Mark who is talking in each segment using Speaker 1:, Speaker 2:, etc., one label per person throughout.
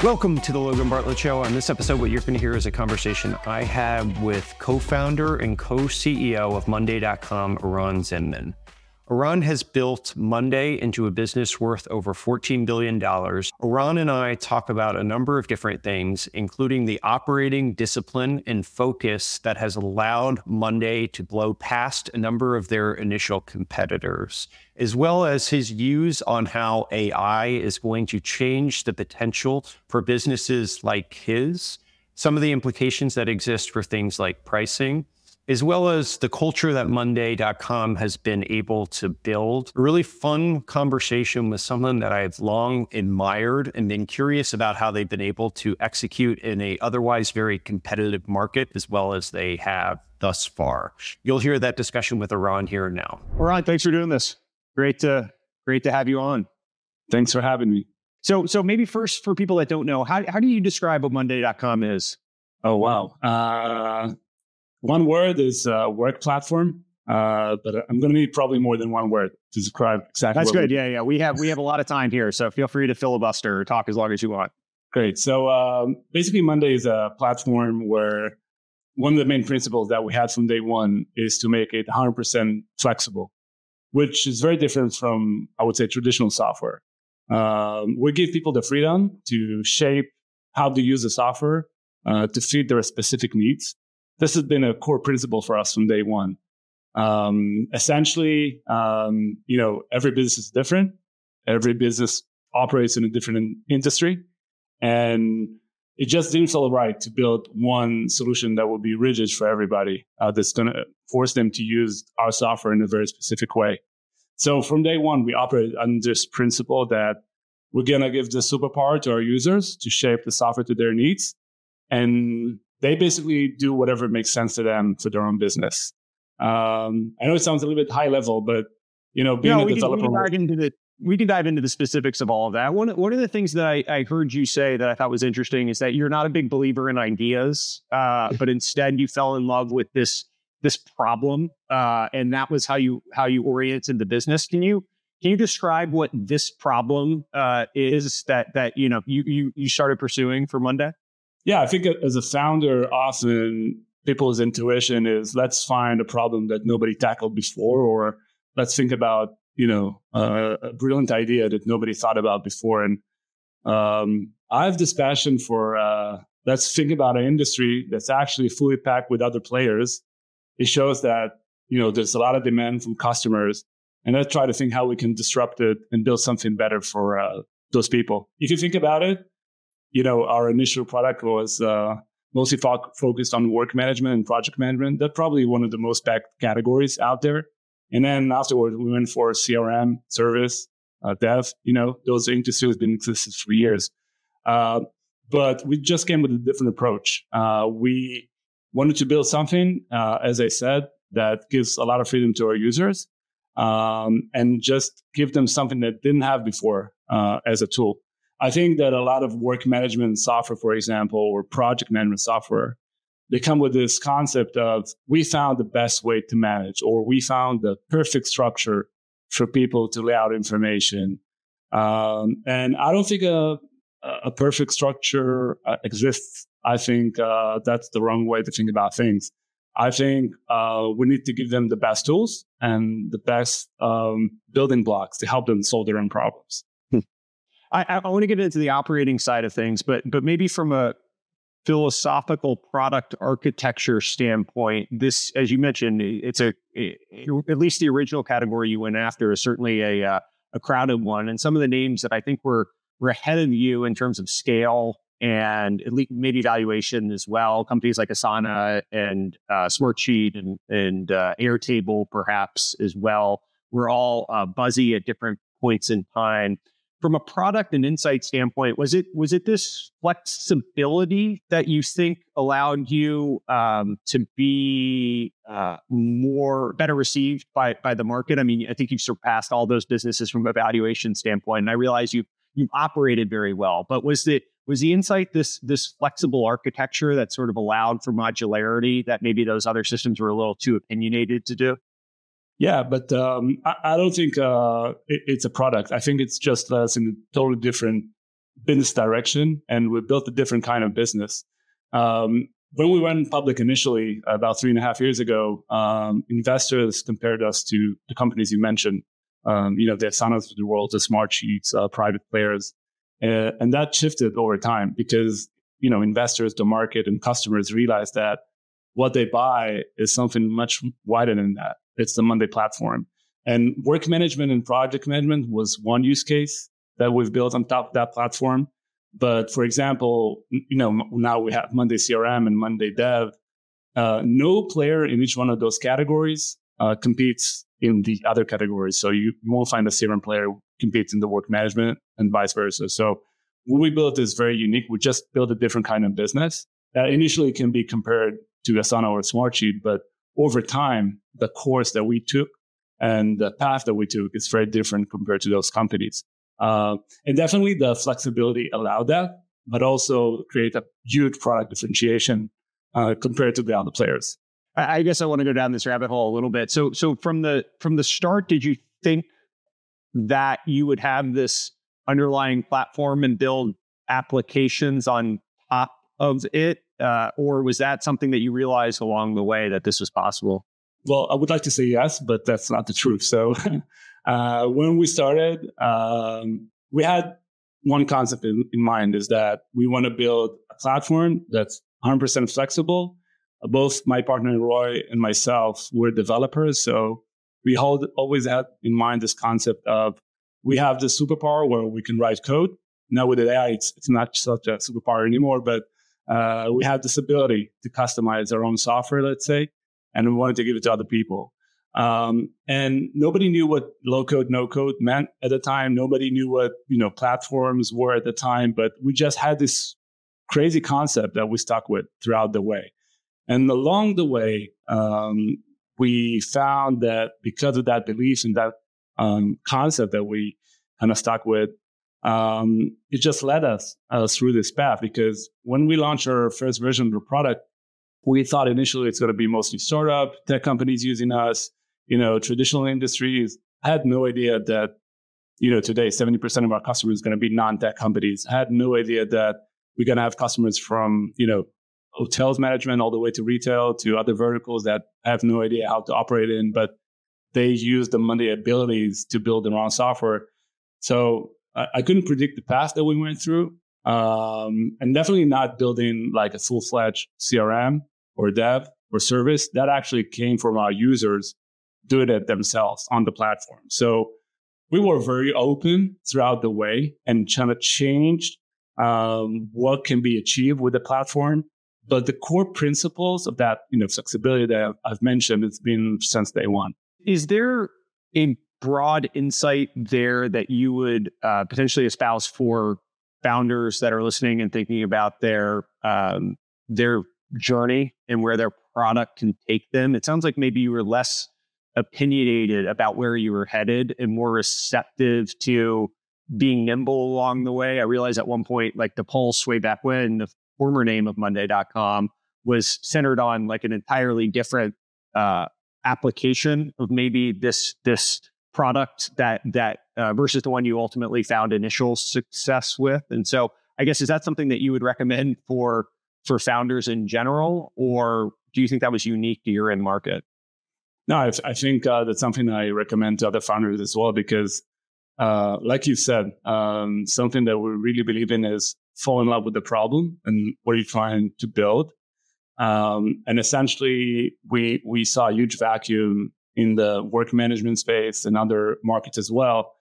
Speaker 1: Welcome to the Logan Bartlett Show. On this episode, what you're going to hear is a conversation I have with co-founder and co-CEO of Monday.com, Eran Zinman. Eran has built Monday into a business worth over $14 billion. Eran and I talk about a number of different things, including the operating discipline and focus that has allowed Monday to blow past a number of their initial competitors, as well as his views on how AI is going to change the potential for businesses like his, some of the implications that exist for things like pricing, as well as the culture that Monday.com has been able to build. A really fun conversation with someone that I've long admired and been curious about how they've been able to execute in a otherwise very competitive market as well as they have thus far. You'll hear that discussion with Eran here now.
Speaker 2: Eran, thanks for doing this. Great to have you on.
Speaker 3: Thanks for having me.
Speaker 2: So maybe first, for people that don't know, how do you describe what Monday.com is?
Speaker 3: Oh, wow. One word is work platform, but I'm going to need probably more than one word to describe exactly.
Speaker 2: That's good. Yeah. We have a lot of time here, so feel free to filibuster or talk as long as you want.
Speaker 3: Great. So basically, Monday is a platform where one of the main principles that we had from day one is to make it 100% flexible, which is very different from, I would say, traditional software. We give people the freedom to shape how to use the software to fit their specific needs. This has been a core principle for us from day one. Essentially, every business is different. Every business operates in a different industry. And it just didn't feel right to build one solution that would be rigid for everybody, that's going to force them to use our software in a very specific way. So from day one, we operated under this principle that we're going to give the superpower to our users to shape the software to their needs. And they basically do whatever makes sense to them for their own business. I know it sounds a little bit high level, but being a developer.
Speaker 2: We can dive into the specifics of all of that. One of the things that I heard you say that I thought was interesting is that you're not a big believer in ideas, but instead you fell in love with this problem, and that was how you oriented the business. Can you describe what this problem is that you started pursuing for Monday?
Speaker 3: Yeah, I think as a founder, often people's intuition is let's find a problem that nobody tackled before, or let's think about, a brilliant idea that nobody thought about before. And I have this passion for let's think about an industry that's actually fully packed with other players. It shows that, there's a lot of demand from customers, and let's try to think how we can disrupt it and build something better for those people. If you think about it, our initial product was mostly focused on work management and project management. That's probably one of the most packed categories out there. And then afterwards, we went for CRM, service, dev. Those industries have been existed for years. But we just came with a different approach. We wanted to build something, as I said, that gives a lot of freedom to our users, and just give them something that didn't have before as a tool. I think that a lot of work management software, for example, or project management software, they come with this concept of we found the best way to manage, or we found the perfect structure for people to lay out information. And I don't think a perfect structure exists. I think that's the wrong way to think about things. I think we need to give them the best tools and the best building blocks to help them solve their own problems.
Speaker 2: I want to get into the operating side of things, but maybe from a philosophical product architecture standpoint, this, as you mentioned, it's at least the original category you went after is certainly a crowded one, and some of the names that I think were ahead of you in terms of scale and at least maybe valuation as well. Companies like Asana and Smartsheet and Airtable, perhaps as well, were all buzzy at different points in time. From a product and insight standpoint, was it this flexibility that you think allowed you to be better received by the market? I mean, I think you've surpassed all those businesses from a valuation standpoint, and I realize you've operated very well. But was the insight this flexible architecture that sort of allowed for modularity that maybe those other systems were a little too opinionated to do?
Speaker 3: Yeah, but I don't think it's a product. I think it's just us in a totally different been this direction, and we built a different kind of business. When we went public initially, about 3.5 years ago, investors compared us to the companies you mentioned, the Asanas of the world, the Smartsheets, private players. And that shifted over time because, investors, the market, and customers realized that what they buy is something much wider than that. It's the Monday platform. And work management and project management was one use case that we've built on top of that platform. But for example, now we have Monday CRM and Monday Dev. No player in each one of those categories competes in the other categories. So you won't find a CRM player who competes in the work management and vice versa. So what we built is very unique. We just built a different kind of business that initially can be compared to Asana or Smartsheet, but over time, the course that we took and the path that we took is very different compared to those companies. And definitely the flexibility allowed that, but also create a huge product differentiation compared to the other players.
Speaker 2: I guess I want to go down this rabbit hole a little bit. So from the start, did you think that you would have this underlying platform and build applications on top of it? Or was that something that you realized along the way that this was possible?
Speaker 3: Well, I would like to say yes, but that's not the truth. So when we started, we had one concept in mind, is that we want to build a platform that's 100% flexible. Both my partner Roy and myself were developers. So we always had in mind this concept of we have this superpower where we can write code. Now with AI, it's not such a superpower anymore, but we have this ability to customize our own software, let's say, and we wanted to give it to other people. And nobody knew what low code, no code meant at the time. Nobody knew what, platforms were at the time, but we just had this crazy concept that we stuck with throughout the way. And along the way, we found that because of that belief and that concept that we kind of stuck with, it just led us through this path. Because when we launched our first version of the product, we thought initially it's going to be mostly startup tech companies using us, traditional industries. I had no idea that, today 70% of our customers is going to be non-tech companies. I had no idea that we're going to have customers from, hotels management all the way to retail to other verticals that I have no idea how to operate in, but they use the Monday abilities to build their own software. So I couldn't predict the path that we went through, and definitely not building like a full-fledged CRM or dev or service. That actually came from our users doing it themselves on the platform. So we were very open throughout the way and trying to change what can be achieved with the platform. But the core principles of that, flexibility that I've mentioned, it's been since day one.
Speaker 2: Is there a broad insight there that you would potentially espouse for founders that are listening and thinking about their journey and where their product can take them? It sounds like maybe you were less opinionated about where you were headed and more receptive to being nimble along the way. I realized at one point, like the Pulse way back when, the former name of Monday.com was centered on like an entirely different application of maybe this product that versus the one you ultimately found initial success with. And so I guess, is that something that you would recommend for founders in general, or do you think that was unique to your end market?
Speaker 3: No, I think that's something I recommend to other founders as well, because like you said, something that we really believe in is fall in love with the problem and what you're trying to build. And essentially, we saw a huge vacuum in the work management space and other markets as well.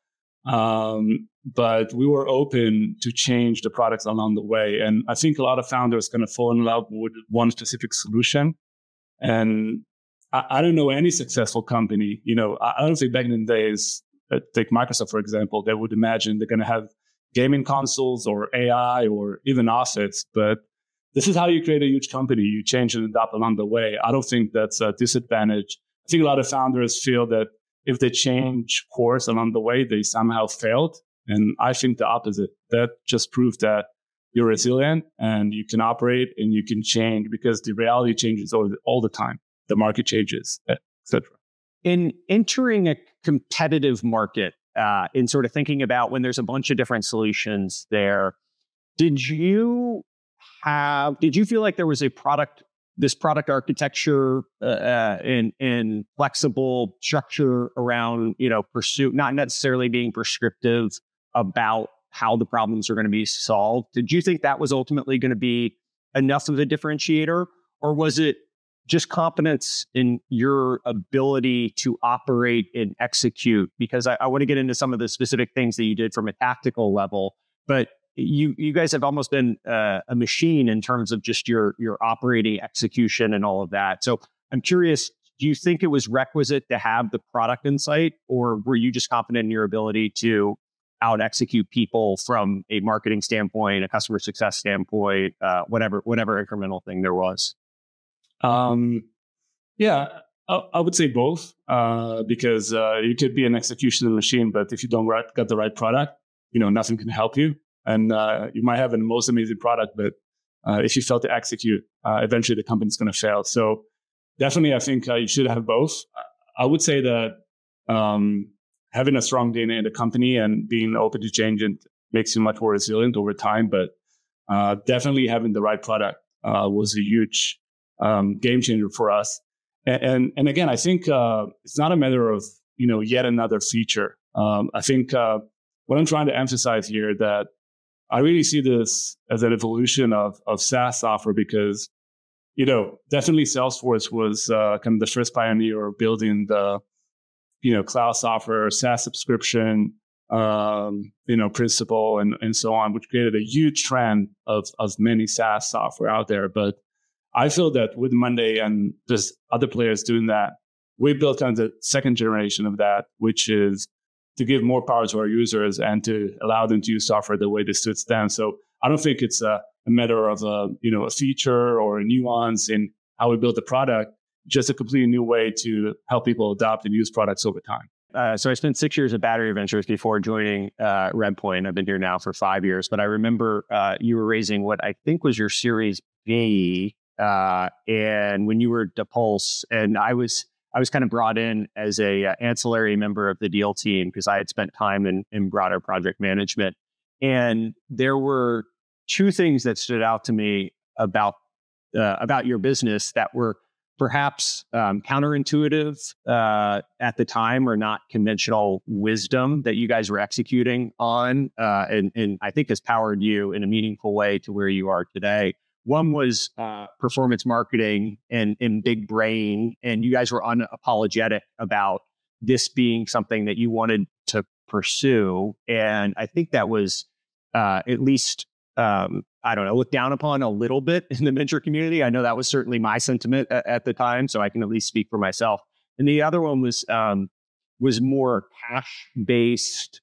Speaker 3: But we were open to change the products along the way. And I think a lot of founders kind of fall in love with one specific solution. And I don't know any successful company, I don't think back in the days, take Microsoft, for example, they would imagine they're going to have gaming consoles or AI or even assets. But this is how you create a huge company. You change and adapt along the way. I don't think that's a disadvantage. I think a lot of founders feel that if they change course along the way, they somehow failed. And I think the opposite. That just proves that you're resilient and you can operate and you can change, because the reality changes all the time. The market changes, etc.
Speaker 2: In entering a competitive market, in sort of thinking about when there's a bunch of different solutions there, Did you feel like there was this product architecture and flexible structure around, pursuit, not necessarily being prescriptive about how the problems are going to be solved? Did you think that was ultimately going to be enough of a differentiator, or was it just confidence in your ability to operate and execute? Because I want to get into some of the specific things that you did from a tactical level, but you guys have almost been a machine in terms of just your operating execution and all of that. So I'm curious, do you think it was requisite to have the product insight, or were you just confident in your ability to out execute people from a marketing standpoint, a customer success standpoint, whatever incremental thing there was?
Speaker 3: Yeah, I would say both, because you could be an execution machine, but if you don't got the right product, nothing can help you. And you might have the most amazing product, but if you fail to execute, eventually the company's going to fail. So definitely, I think you should have both. I would say that having a strong DNA in the company and being open to change makes you much more resilient over time. But definitely having the right product was a huge game changer for us. And again, I think it's not a matter of yet another feature. I think what I'm trying to emphasize here that I really see this as an evolution of SaaS software, because definitely Salesforce was kind of the first pioneer of building the cloud software, SaaS subscription, principle and so on, which created a huge trend of many SaaS software out there. But I feel that with Monday and there's other players doing that, we built kind of the second generation of that, which is to give more power to our users and to allow them to use software the way this suits them. So I don't think it's a matter of a feature or a nuance in how we build the product, just a completely new way to help people adopt and use products over time.
Speaker 2: So I spent 6 years at Battery Ventures before joining Redpoint. I've been here now for 5 years, but I remember you were raising what I think was your Series B, and when you were at Depulse, and I was kind of brought in as a ancillary member of the deal team because I had spent time in broader project management. And there were two things that stood out to me about your business that were perhaps counterintuitive at the time, or not conventional wisdom that you guys were executing on, and I think has powered you in a meaningful way to where you are today. One was performance marketing and Big Brain, and you guys were unapologetic about this being something that you wanted to pursue. And I think that was at least, looked down upon a little bit in the venture community. I know that was certainly my sentiment at the time, so I can at least speak for myself. And the other one was more cash-based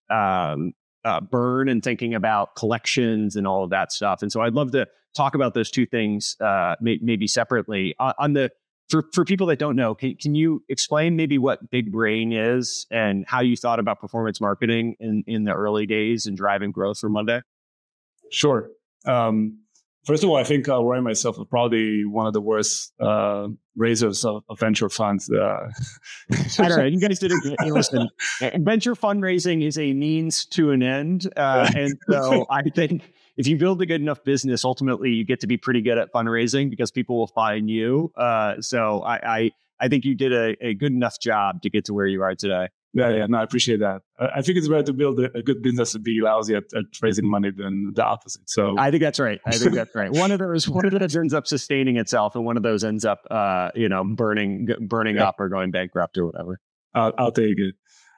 Speaker 2: burn and thinking about collections and all of that stuff. And so I'd love to talk about those two things maybe separately. For people that don't know, can you explain maybe what Big Brain is and how you thought about performance marketing in the early days and driving growth for Monday?
Speaker 3: Sure. First of all, I think Roy and myself are probably one of the worst raisers of venture funds.
Speaker 2: I don't know. You guys did a good. Listen, venture fundraising is a means to an end, and so I think if you build a good enough business, ultimately you get to be pretty good at fundraising because people will find you. So I think you did a good enough job to get to where you are today.
Speaker 3: Yeah, no, I appreciate that. I think it's better to build a good business and be lousy at raising money than the opposite. So
Speaker 2: I think that's right. One of those ends up sustaining itself, and one of those ends up, burning up or going bankrupt or whatever.
Speaker 3: I'll take it.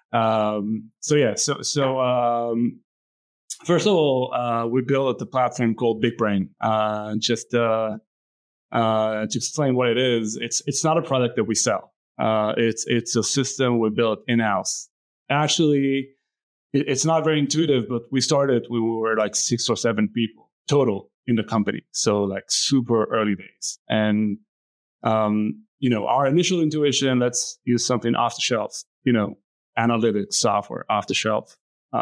Speaker 3: First of all, we built a platform called Big Brain. Just to explain what it is, it's not a product that we sell. It's a system we built in-house. Actually, it's not very intuitive, but we were like 6 or 7 people total in the company. So like super early days. And, our initial intuition, let's use something off the shelf, analytics software off the shelf.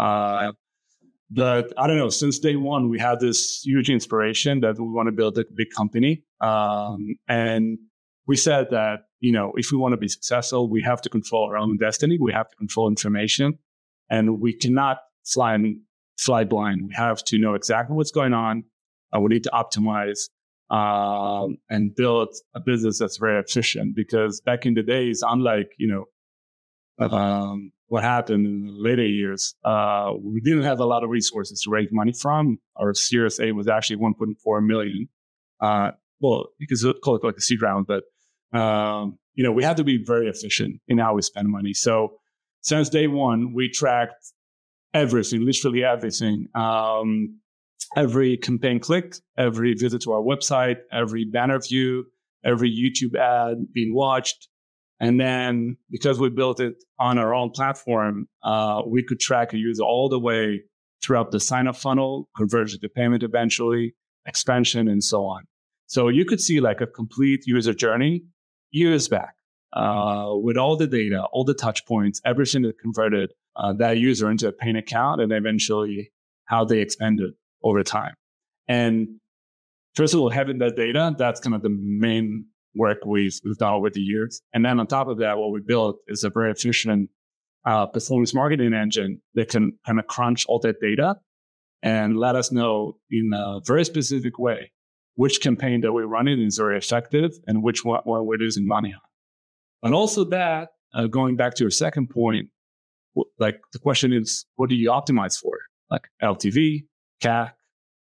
Speaker 3: But I don't know, since day one, we had this huge inspiration that we want to build a big company. And we said that, if we want to be successful, we have to control our own destiny. We have to control information, and we cannot fly fly blind. We have to know exactly what's going on. We need to optimize and build a business that's very efficient, because back in the days, unlike, what happened in the later years, we didn't have a lot of resources to raise money from. Our Series A was actually 1.4 million. You could call it like a seed round, but we had to be very efficient in how we spend money. So since day one, we tracked everything, literally everything. Every campaign clicked, every visit to our website, every banner view, every YouTube ad being watched. And then because we built it on our own platform, we could track a user all the way throughout the sign-up funnel, conversion to payment eventually, expansion, and so on. So you could see like a complete user journey years back with all the data, all the touch points, everything that converted that user into a paying account, and eventually how they expanded over time. And first of all, having that data, that's kind of the main work we've done over the years. And then on top of that, what we built is a very efficient performance marketing engine that can kind of crunch all that data and let us know in a very specific way which campaign that we're running is very effective and which one we're losing money on. And also that, going back to your second point, like the question is, what do you optimize for? Like LTV, CAC,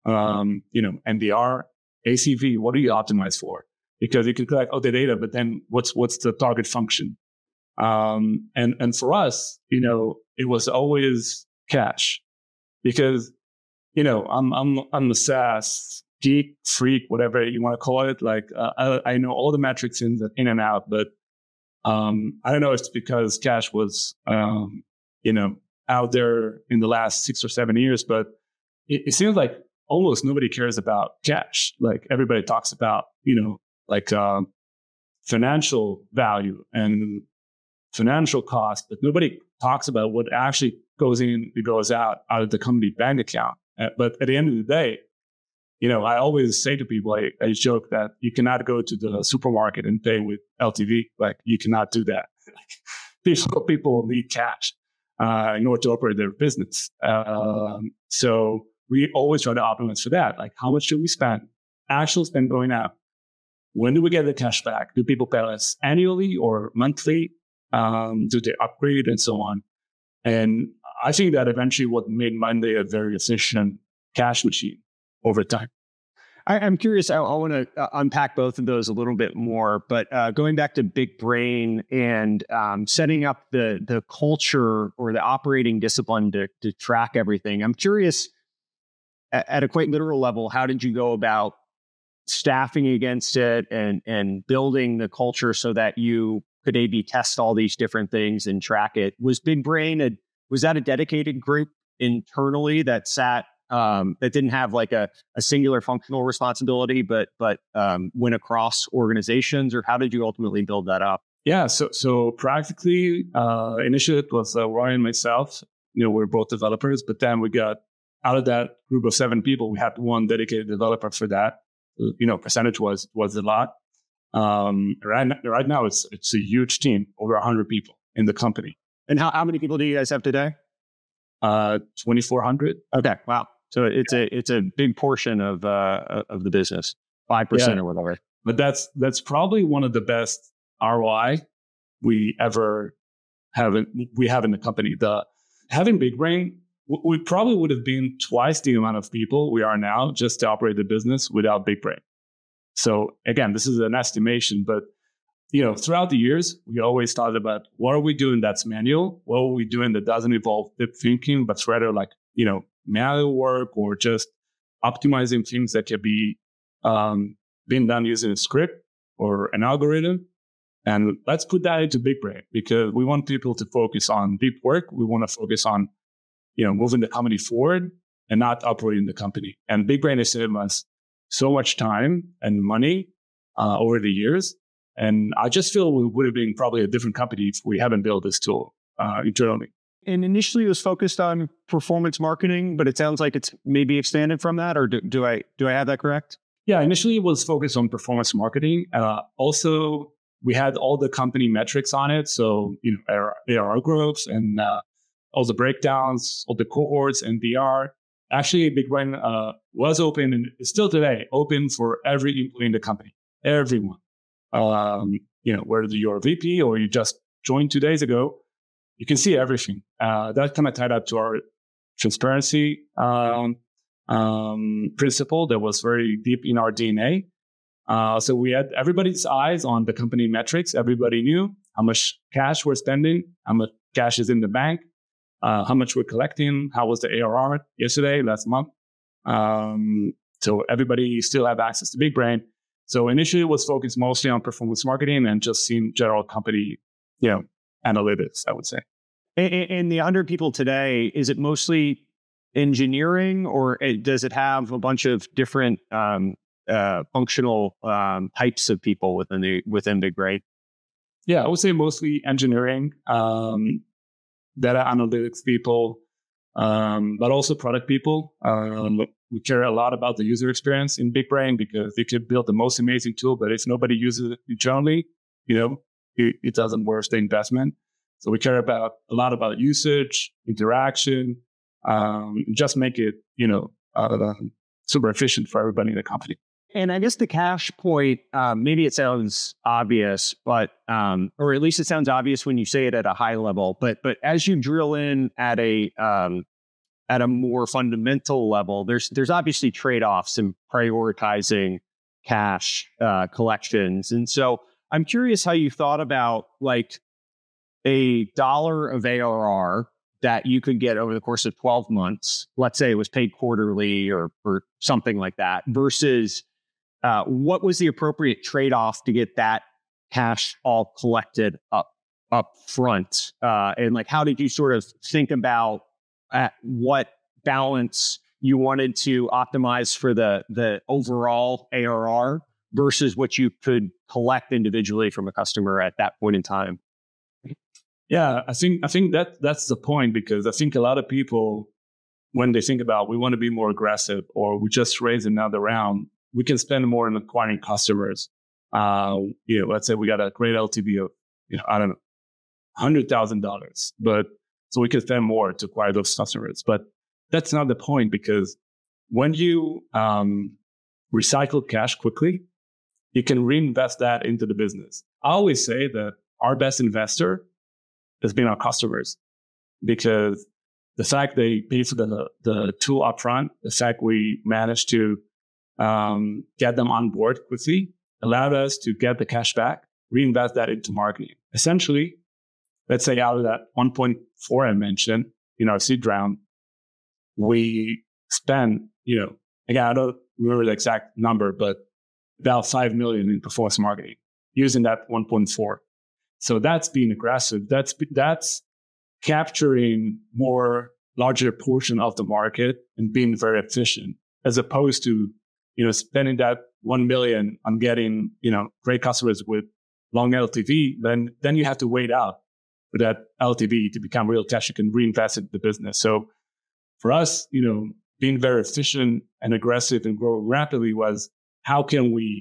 Speaker 3: NDR, ACV, what do you optimize for? Because you can collect all the data, but then what's the target function? And for us, it was always cash, because I'm a SaaS geek, freak, whatever you want to call it. Like I know all the metrics in and out, but I don't know if it's because cash was out there in the last 6 or 7 years, but it seems like almost nobody cares about cash. Like everybody talks about financial value and financial cost, but nobody talks about what actually goes in and goes out of the company bank account. But at the end of the day, I always say to people, I joke that you cannot go to the supermarket and pay with LTV. Like you cannot do that. People need cash in order to operate their business. So we always try to optimize for that. Like how much should we spend? Actual spend going out. When do we get the cash back? Do people pay us annually or monthly? Do they upgrade and so on? And I think that eventually what made Monday a very efficient cash machine over time.
Speaker 2: I'm curious. I want to unpack both of those a little bit more, but going back to Big Brain and setting up the culture or the operating discipline to track everything. I'm curious, at a quite literal level, how did you go about staffing against it and building the culture so that you could A/B test all these different things and track it? Was Big Brain was that a dedicated group internally that sat that didn't have like a singular functional responsibility, but went across organizations, or how did you ultimately build that up?
Speaker 3: Yeah, so practically, initially it was Roy and myself. We're both developers, but then we got out of that group of 7 people, we had one dedicated developer for that. Percentage was a lot. Right now it's a huge team, over 100 people in the company.
Speaker 2: And how many people do you guys have today?
Speaker 3: 2,400.
Speaker 2: Okay, wow. So it's a big portion of the business, 5% or whatever.
Speaker 3: But that's probably one of the best ROI we ever have in the company. Having Big Brain, we probably would have been twice the amount of people we are now just to operate the business without Big Brain. So again, this is an estimation, but throughout the years, we always thought about what are we doing that's manual? What are we doing that doesn't involve deep thinking, but rather like, manual work or just optimizing things that can be being done using a script or an algorithm. And let's put that into Big Brain, because we want people to focus on deep work. We want to focus on, moving the company forward and not operating the company. And Big Brain has saved us so much time and money over the years. And I just feel we would have been probably a different company if we haven't built this tool internally.
Speaker 2: And initially it was focused on performance marketing, but it sounds like it's maybe expanded from that, or do I have that correct?
Speaker 3: Yeah, initially it was focused on performance marketing. Also, we had all the company metrics on it. So, ARR growth and all the breakdowns, all the cohorts, NDR. Actually, BigBrain was open and is still today open for every employee in the company, everyone. Whether you're a VP or you just joined 2 days ago, you can see everything. That kind of tied up to our transparency principle that was very deep in our DNA. So we had everybody's eyes on the company metrics. Everybody knew how much cash we're spending, how much cash is in the bank, how much we're collecting, how was the ARR yesterday, last month. So everybody still have access to BigBrain. So initially it was focused mostly on performance marketing and just seeing general company, analytics, I would say.
Speaker 2: And the 100 people today, is it mostly engineering, or does it have a bunch of different functional types of people within BigBrain?
Speaker 3: Yeah, I would say mostly engineering, data analytics people, but also product people. We care a lot about the user experience in BigBrain because you could build the most amazing tool, but if nobody uses it internally, it doesn't worth the investment. So we care a lot about usage, interaction, just make it, super efficient for everybody in the company.
Speaker 2: And I guess the cash point, maybe it sounds obvious, but or at least it sounds obvious when you say it at a high level. But as you drill in at a more fundamental level, there's obviously trade-offs in prioritizing cash collections. And so I'm curious how you thought about like $1 of ARR that you could get over the course of 12 months. Let's say it was paid quarterly or something like that, versus what was the appropriate trade-off to get that cash all collected up front? And like, how did you sort of think about what balance you wanted to optimize for the overall ARR versus what you could collect individually from a customer at that point in time?
Speaker 3: Yeah, I think that's the point, because I think a lot of people, when they think about we want to be more aggressive or we just raise another round, we can spend more on acquiring customers. Let's say we got a great LTV of, I don't know, $100,000, but so we can spend more to acquire those customers. But that's not the point, because when you recycle cash quickly, you can reinvest that into the business. I always say that our best investor has been our customers, because the fact they pay for the tool upfront, the fact we managed to get them on board quickly, allowed us to get the cash back, reinvest that into marketing. Essentially, let's say out of that 1.4 I mentioned in our seed round, we spent, again, I don't remember the exact number, but about $5 million in performance marketing using that 1.4. So that's being aggressive. That's capturing larger portion of the market and being very efficient, as opposed to, spending that 1 million on getting, great customers with long LTV. Then you have to wait out for that LTV to become real cash you can reinvest in the business. So for us, being very efficient and aggressive and growing rapidly was, how can we,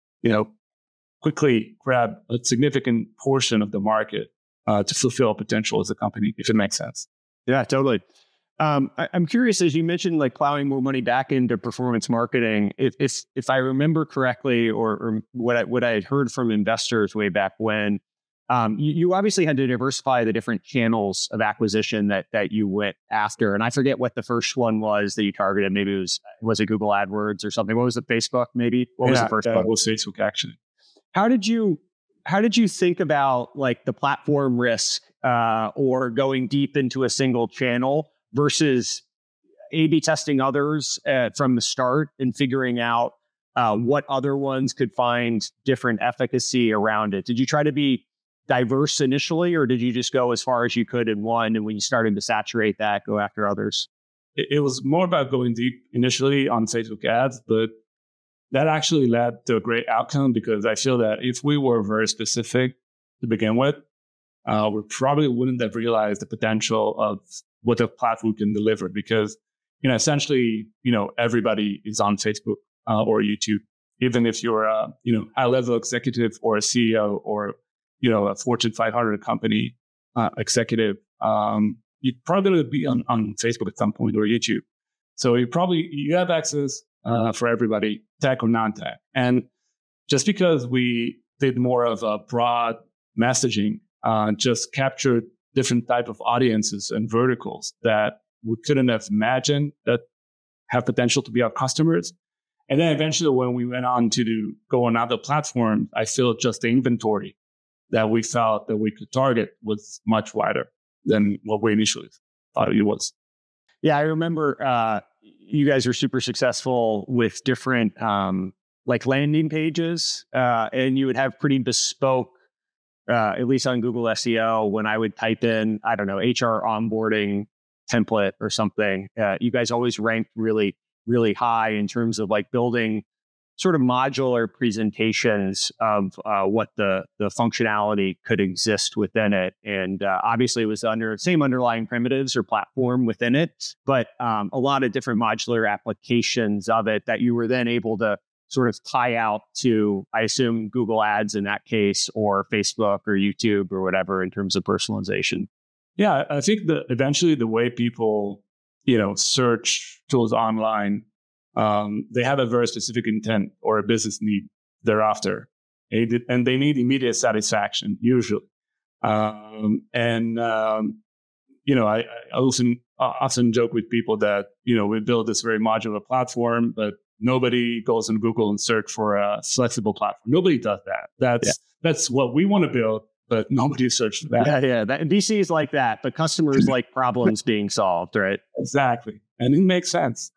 Speaker 3: quickly grab a significant portion of the market to fulfill our potential as a company, if it makes sense.
Speaker 2: Yeah, totally. I'm curious, as you mentioned, like plowing more money back into performance marketing. If I remember correctly, or what I had heard from investors way back when, you obviously had to diversify the different channels of acquisition that you went after. And I forget what the first one was that you targeted. Maybe it was it Google AdWords or something? What was it? Facebook, maybe? What was the first one?
Speaker 3: It was Facebook, actually.
Speaker 2: How did you think about like the platform risk or going deep into a single channel versus A/B testing others from the start and figuring out what other ones could find different efficacy around it? Did you try to be diverse initially, or did you just go as far as you could in one, and when you started to saturate that, go after others?
Speaker 3: It was more about going deep initially on Facebook ads, but that actually led to a great outcome, because I feel that if we were very specific to begin with, we probably wouldn't have realized the potential of what the platform can deliver, because, essentially, everybody is on Facebook or YouTube. Even if you're a, high-level executive or a CEO or, a Fortune 500 company executive, you're probably going to be on Facebook at some point, or YouTube. So you have access for everybody, tech or non-tech. And just because we did more of a broad messaging, just captured different type of audiences and verticals that we couldn't have imagined that have potential to be our customers. And then eventually when we went on to go on other platforms, I feel just the inventory that we felt that we could target was much wider than what we initially thought it was.
Speaker 2: Yeah, I remember you guys were super successful with different like landing pages, and you would have pretty bespoke, at least on Google SEO, when I would type in, I don't know, HR onboarding template or something, you guys always ranked really, really high in terms of like building sort of modular presentations of what the functionality could exist within it. And obviously it was under same underlying primitives or platform within it, but a lot of different modular applications of it that you were then able to sort of tie out to, I assume, Google Ads in that case, or Facebook or YouTube or whatever in terms of personalization.
Speaker 3: Yeah, I think that eventually the way people, search tools online, they have a very specific intent or a business need thereafter, and they need immediate satisfaction usually. I often joke with people that we build this very modular platform, but nobody goes on Google and search for a flexible platform. Nobody does that. That's what we want to build, but nobody searched for that.
Speaker 2: Yeah. DC is like that, but customers like problems being solved, right?
Speaker 3: Exactly, and it makes sense.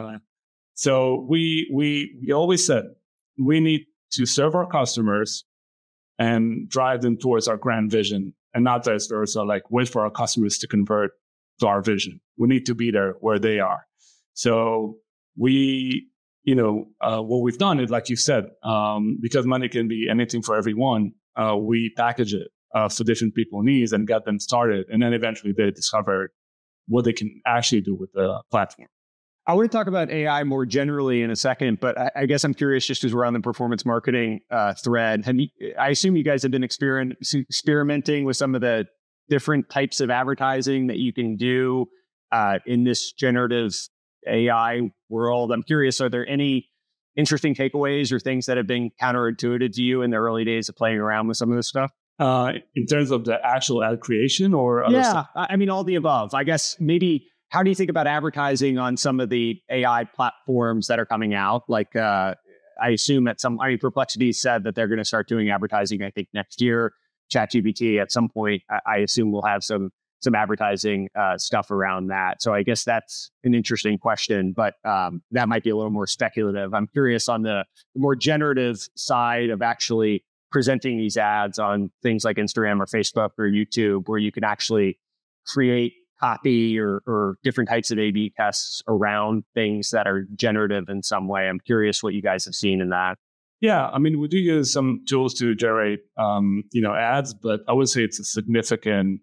Speaker 3: So we always said we need to serve our customers and drive them towards our grand vision, and not vice versa, like wait for our customers to convert to our vision. We need to be there where they are. So we, what we've done is, like you said, because money can be anything for everyone, we package it for different people's needs and get them started. And then eventually they discover what they can actually do with the platform.
Speaker 2: I want to talk about AI more generally in a second, but I guess I'm curious, just because we're on the performance marketing thread. I assume you guys have been experimenting with some of the different types of advertising that you can do in this generative AI world. I'm curious, are there any interesting takeaways or things that have been counterintuitive to you in the early days of playing around with some of this stuff?
Speaker 3: In terms of the actual ad creation or other stuff?
Speaker 2: I mean, all the above. I guess maybe, how do you think about advertising on some of the AI platforms that are coming out? Like, I assume Perplexity said that they're going to start doing advertising, I think, next year. ChatGPT at some point, I assume will have some advertising stuff around that. So I guess that's an interesting question, but that might be a little more speculative. I'm curious on the more generative side of actually presenting these ads on things like Instagram or Facebook or YouTube, where you can actually create copy or different types of A/B tests around things that are generative in some way. I'm curious what you guys have seen in that.
Speaker 3: Yeah, I mean, we do use some tools to generate, ads, but I would say it's a significant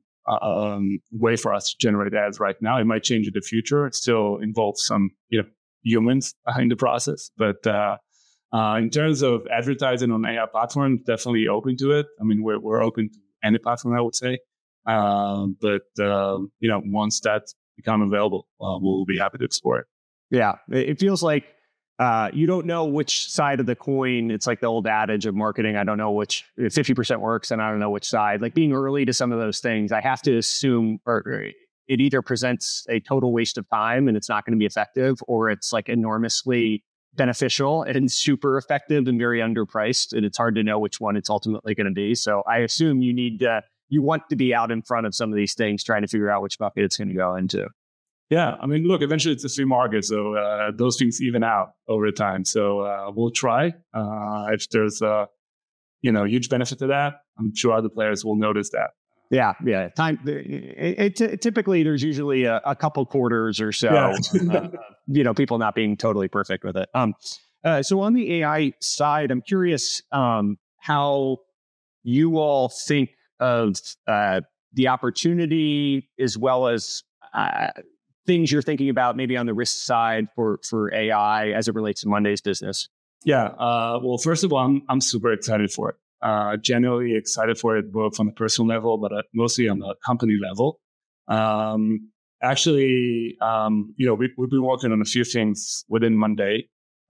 Speaker 3: way for us to generate ads right now. It might change in the future. It still involves some, humans in the process. But in terms of advertising on AI platforms, definitely open to it. I mean, we're open to any platform, I would say. But once that's become available, we'll be happy to explore it.
Speaker 2: Yeah, it feels like you don't know which side of the coin. It's like the old adage of marketing. I don't know which 50% works, and I don't know which side. Like being early to some of those things, I have to assume or it either presents a total waste of time and it's not going to be effective, or it's like enormously beneficial and super effective and very underpriced, and it's hard to know which one it's ultimately going to be. So I assume you want to be out in front of some of these things, trying to figure out which bucket it's going to go into.
Speaker 3: Yeah, I mean, look, eventually it's a free market, so those things even out over time. So we'll try. If there's a huge benefit to that, I'm sure other players will notice that.
Speaker 2: Yeah. Time. Typically, there's usually a couple quarters or so. Yeah. People not being totally perfect with it. So on the AI side, I'm curious how you all think of the opportunity as well as things you're thinking about maybe on the risk side for AI as it relates to Monday's business.
Speaker 3: Yeah. Well, first of all, I'm super excited for it. Genuinely excited for it, both on a personal level, but mostly on the company level. Actually, we've been working on a few things within Monday.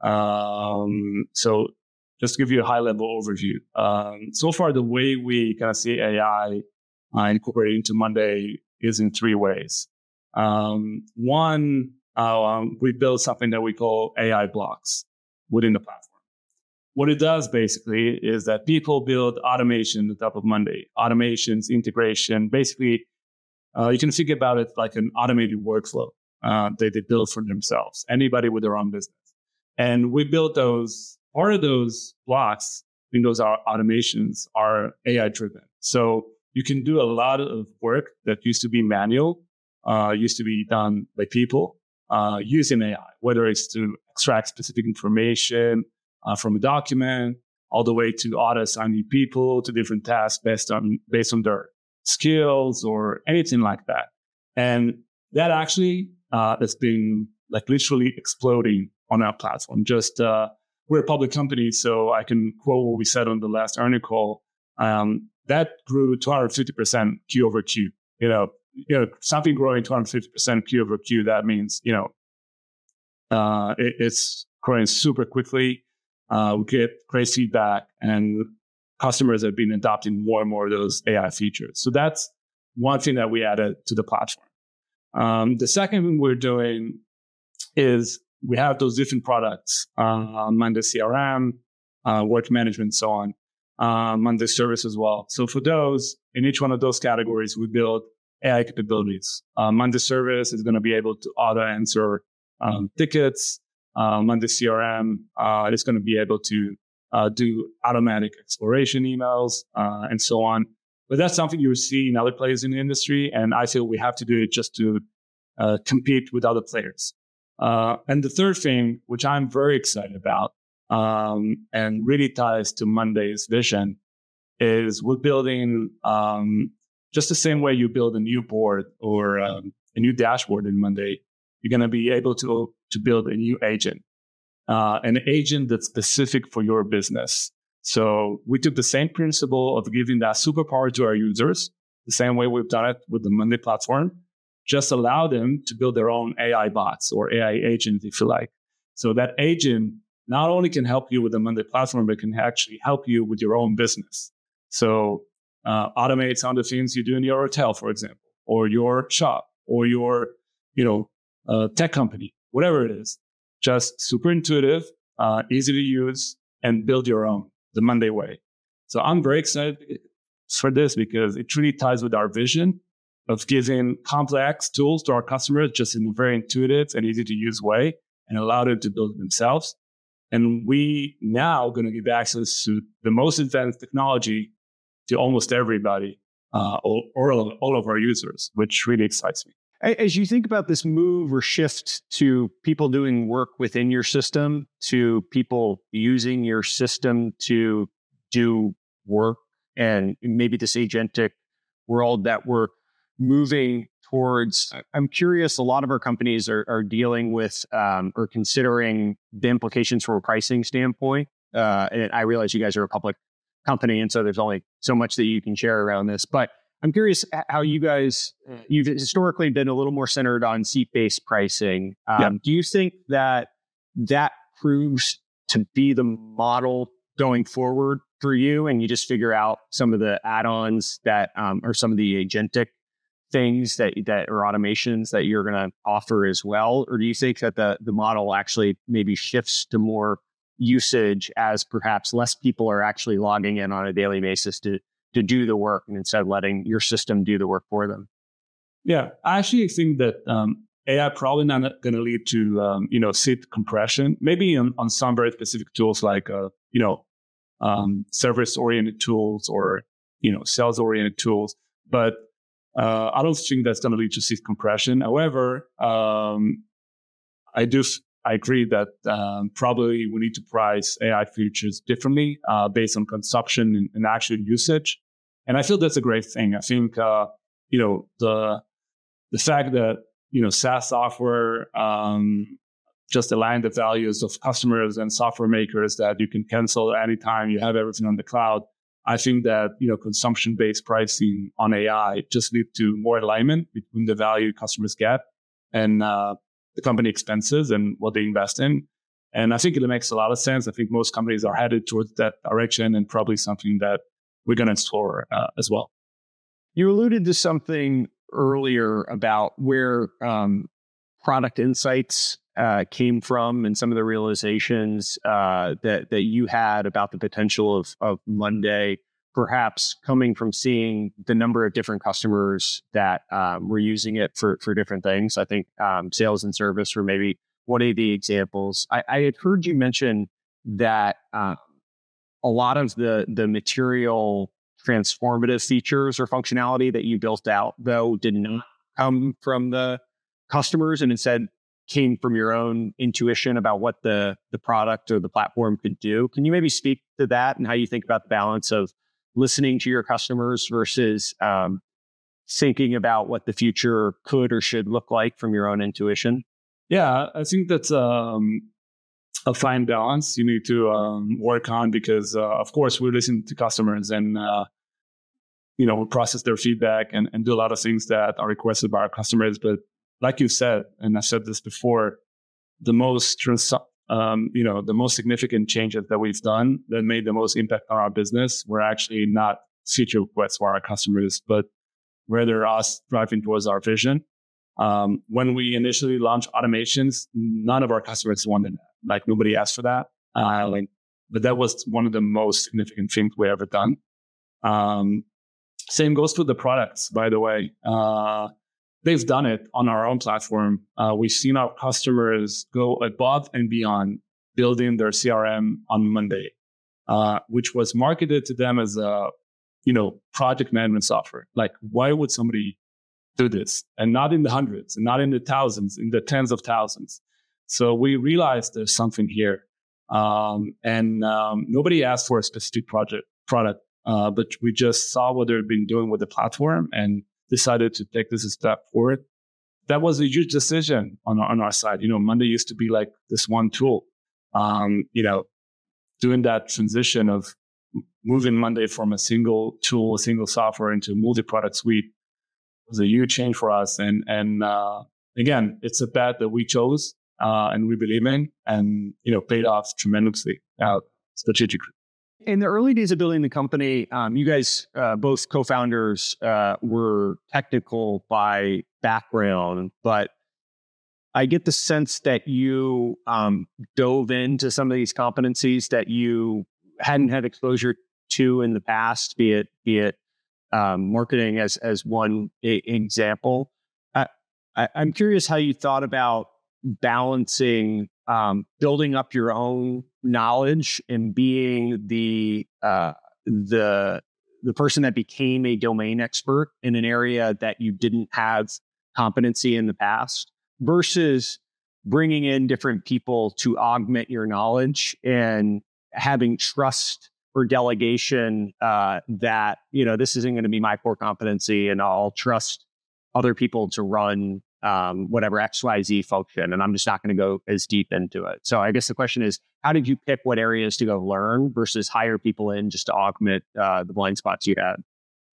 Speaker 3: So just to give you a high-level overview. So far, the way we kind of see AI incorporated into Monday is in three ways. One, we built something that we call AI blocks within the platform. What it does basically is that people build automation on top of Monday, automations, integration. Basically, you can think about it like an automated workflow they build for themselves, anybody with their own business. And we built those, part of those blocks in those automations are AI driven. So you can do a lot of work that used to be manual, used to be done by people using AI, whether it's to extract specific information from a document, all the way to auto-assigning people to different tasks based on their skills or anything like that. And that actually has been like literally exploding on our platform. Just we're a public company, so I can quote what we said on the last earnings call. That grew 250% Q over Q. Something growing 250% Q over Q. That means it's growing super quickly. We get great feedback, and customers have been adopting more and more of those AI features. So that's one thing that we added to the platform. The second thing we're doing is we have those different products on Monday CRM, work management, so on, Monday Service as well. So for those, in each one of those categories, we build AI capabilities. Monday Service is going to be able to auto answer tickets. Monday CRM is going to be able to do automatic exploration emails and so on. But that's something you see in other players in the industry, and I feel we have to do it just to compete with other players. And the third thing, which I'm very excited about and really ties to Monday's vision, is we're building just the same way you build a new board or a new dashboard in Monday. You're going to be able to build a new agent, an agent that's specific for your business. So we took the same principle of giving that superpower to our users, the same way we've done it with the Monday platform, just allow them to build their own AI bots or AI agents, if you like. So that agent not only can help you with the Monday platform, but can actually help you with your own business. So automate some of the things you do in your hotel, for example, or your shop, or your tech company, whatever it is. Just super intuitive, easy to use, and build your own, the Monday way. So I'm very excited for this because it really ties with our vision of giving complex tools to our customers just in a very intuitive and easy to use way, and allow them to build it themselves. And we now going to give access to the most advanced technology to almost everybody, all of our users, which really excites me.
Speaker 2: As you think about this move or shift to people doing work within your system, to people using your system to do work, and maybe this agentic world that we're moving towards, I'm curious, a lot of our companies are dealing with or considering the implications from a pricing standpoint. And I realize you guys are a public company, and so there's only so much that you can share around this. But I'm curious how you guys, you've historically been a little more centered on seat-based pricing. Do you think that proves to be the model going forward for you, and you just figure out some of the add-ons that or some of the agentic things that or automations that you're going to offer as well? Or do you think that the model actually maybe shifts to more usage as perhaps less people are actually logging in on a daily basis to do the work, and instead of letting your system do the work for them?
Speaker 3: Yeah, I actually think that AI probably not going to lead to seat compression. Maybe on some very specific tools like service-oriented tools or sales-oriented tools, but I don't think that's going to lead to seat compression. However, I agree that probably we need to price AI features differently based on consumption and actual usage. And I feel that's a great thing. I think, the fact that, SaaS software just align the values of customers and software makers that you can cancel anytime, you have everything on the cloud. I think that, consumption-based pricing on AI just lead to more alignment between the value customers get and the company expenses and what they invest in. And I think it makes a lot of sense. I think most companies are headed towards that direction, and probably something that we're going to explore as well.
Speaker 2: You alluded to something earlier about where product insights came from and some of the realizations that you had about the potential of Monday, perhaps coming from seeing the number of different customers that were using it for different things. I think sales and service were maybe one of the examples. I had heard you mention that a lot of the material transformative features or functionality that you built out, though, did not come from the customers and instead came from your own intuition about what the product or the platform could do. Can you maybe speak to that and how you think about the balance of listening to your customers versus thinking about what the future could or should look like from your own intuition?
Speaker 3: Yeah, I think that's a fine balance you need to work on because, of course, we listen to customers and, we process their feedback and do a lot of things that are requested by our customers. But like you said, and I've said this before, the most significant changes that we've done that made the most impact on our business were actually not feature requests for our customers, but rather us driving towards our vision. When we initially launched automations, none of our customers wanted that. Like nobody asked for that. But that was one of the most significant things we ever done. Same goes for the products, by the way. They've done it on our own platform. We've seen our customers go above and beyond building their CRM on Monday, which was marketed to them as a, project management software. Like, why would somebody do this? And not in the hundreds, and not in the thousands, in the tens of thousands. So we realized there's something here. And nobody asked for a specific product, but we just saw what they've been doing with the platform and decided to take this a step forward. That was a huge decision on our side. Monday used to be like this one tool. Doing that transition of moving Monday from a single tool, a single software into a multi-product suite was a huge change for us. And again, it's a bet that we chose and we believe in, and paid off tremendously strategically.
Speaker 2: In the early days of building the company, you guys, both co-founders, were technical by background, but I get the sense that you dove into some of these competencies that you hadn't had exposure to in the past, be it marketing as one example. I'm curious how you thought about balancing building up your own knowledge and being the person that became a domain expert in an area that you didn't have competency in the past, versus bringing in different people to augment your knowledge and having trust or delegation that, this isn't going to be my core competency and I'll trust other people to run whatever XYZ function, and I'm just not going to go as deep into it. So I guess the question is, how did you pick what areas to go learn versus hire people in just to augment the blind spots you had?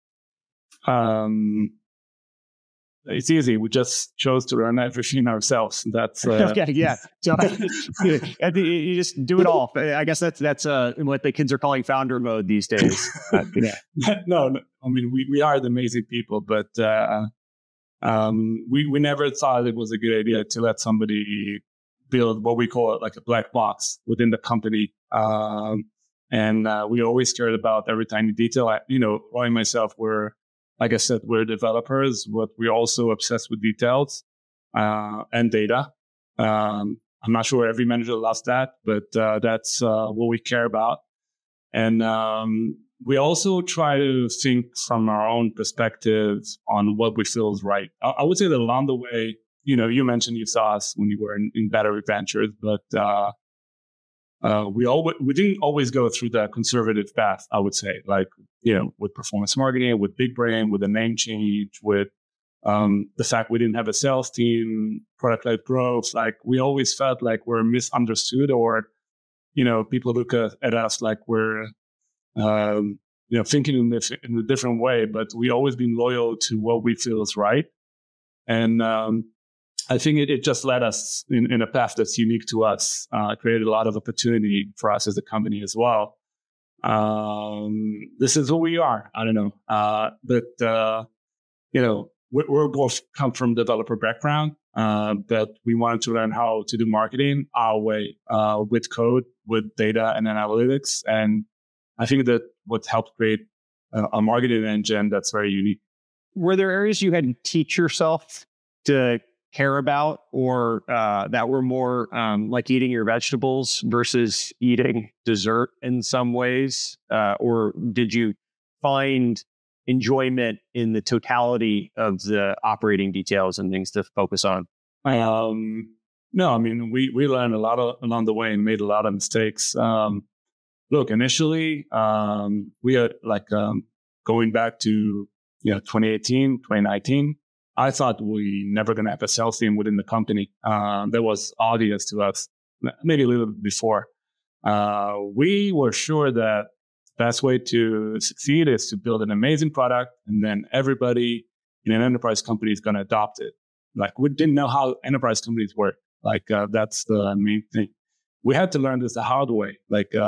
Speaker 3: It's easy. We just chose to learn everything ourselves. That's
Speaker 2: okay. Yeah. So you just do it all. I guess that's what the kids are calling founder mode these days.
Speaker 3: No. I mean, we are amazing people, but we never thought it was a good idea to let somebody build what we call like a black box within the company. And we always cared about every tiny detail. Roy and myself like I said, we're developers, but we're also obsessed with details and data. I'm not sure every manager loves that, but that's what we care about. And we also try to think from our own perspective on what we feel is right. I would say that along the way, you mentioned you saw us when you were in Battery Ventures, but we didn't always go through the conservative path, I would say, like, with performance marketing, with Big Brain, with the name change, with the fact we didn't have a sales team, product-led growth. Like, we always felt like we're misunderstood, or, people look at us like we're, thinking in a different way, but we always been loyal to what we feel is right. And I think it just led us in a path that's unique to us, created a lot of opportunity for us as a company as well. This is who we are. I don't know. But we're both come from developer background, but we wanted to learn how to do marketing our way, with code, with data and analytics. And I think that what helped create a marketing engine that's very unique.
Speaker 2: Were there areas you had to teach yourself to care about, or that were more like eating your vegetables versus eating dessert in some ways? Or did you find enjoyment in the totality of the operating details and things to focus on?
Speaker 3: No, I mean, we learned a lot along the way and made a lot of mistakes. Look, initially, we are going back to 2018, 2019. I thought we never going to have a sales team within the company. That was obvious to us, maybe a little bit before. We were sure that the best way to succeed is to build an amazing product, and then everybody in an enterprise company is going to adopt it. Like, we didn't know how enterprise companies work. That's the main thing. We had to learn this the hard way.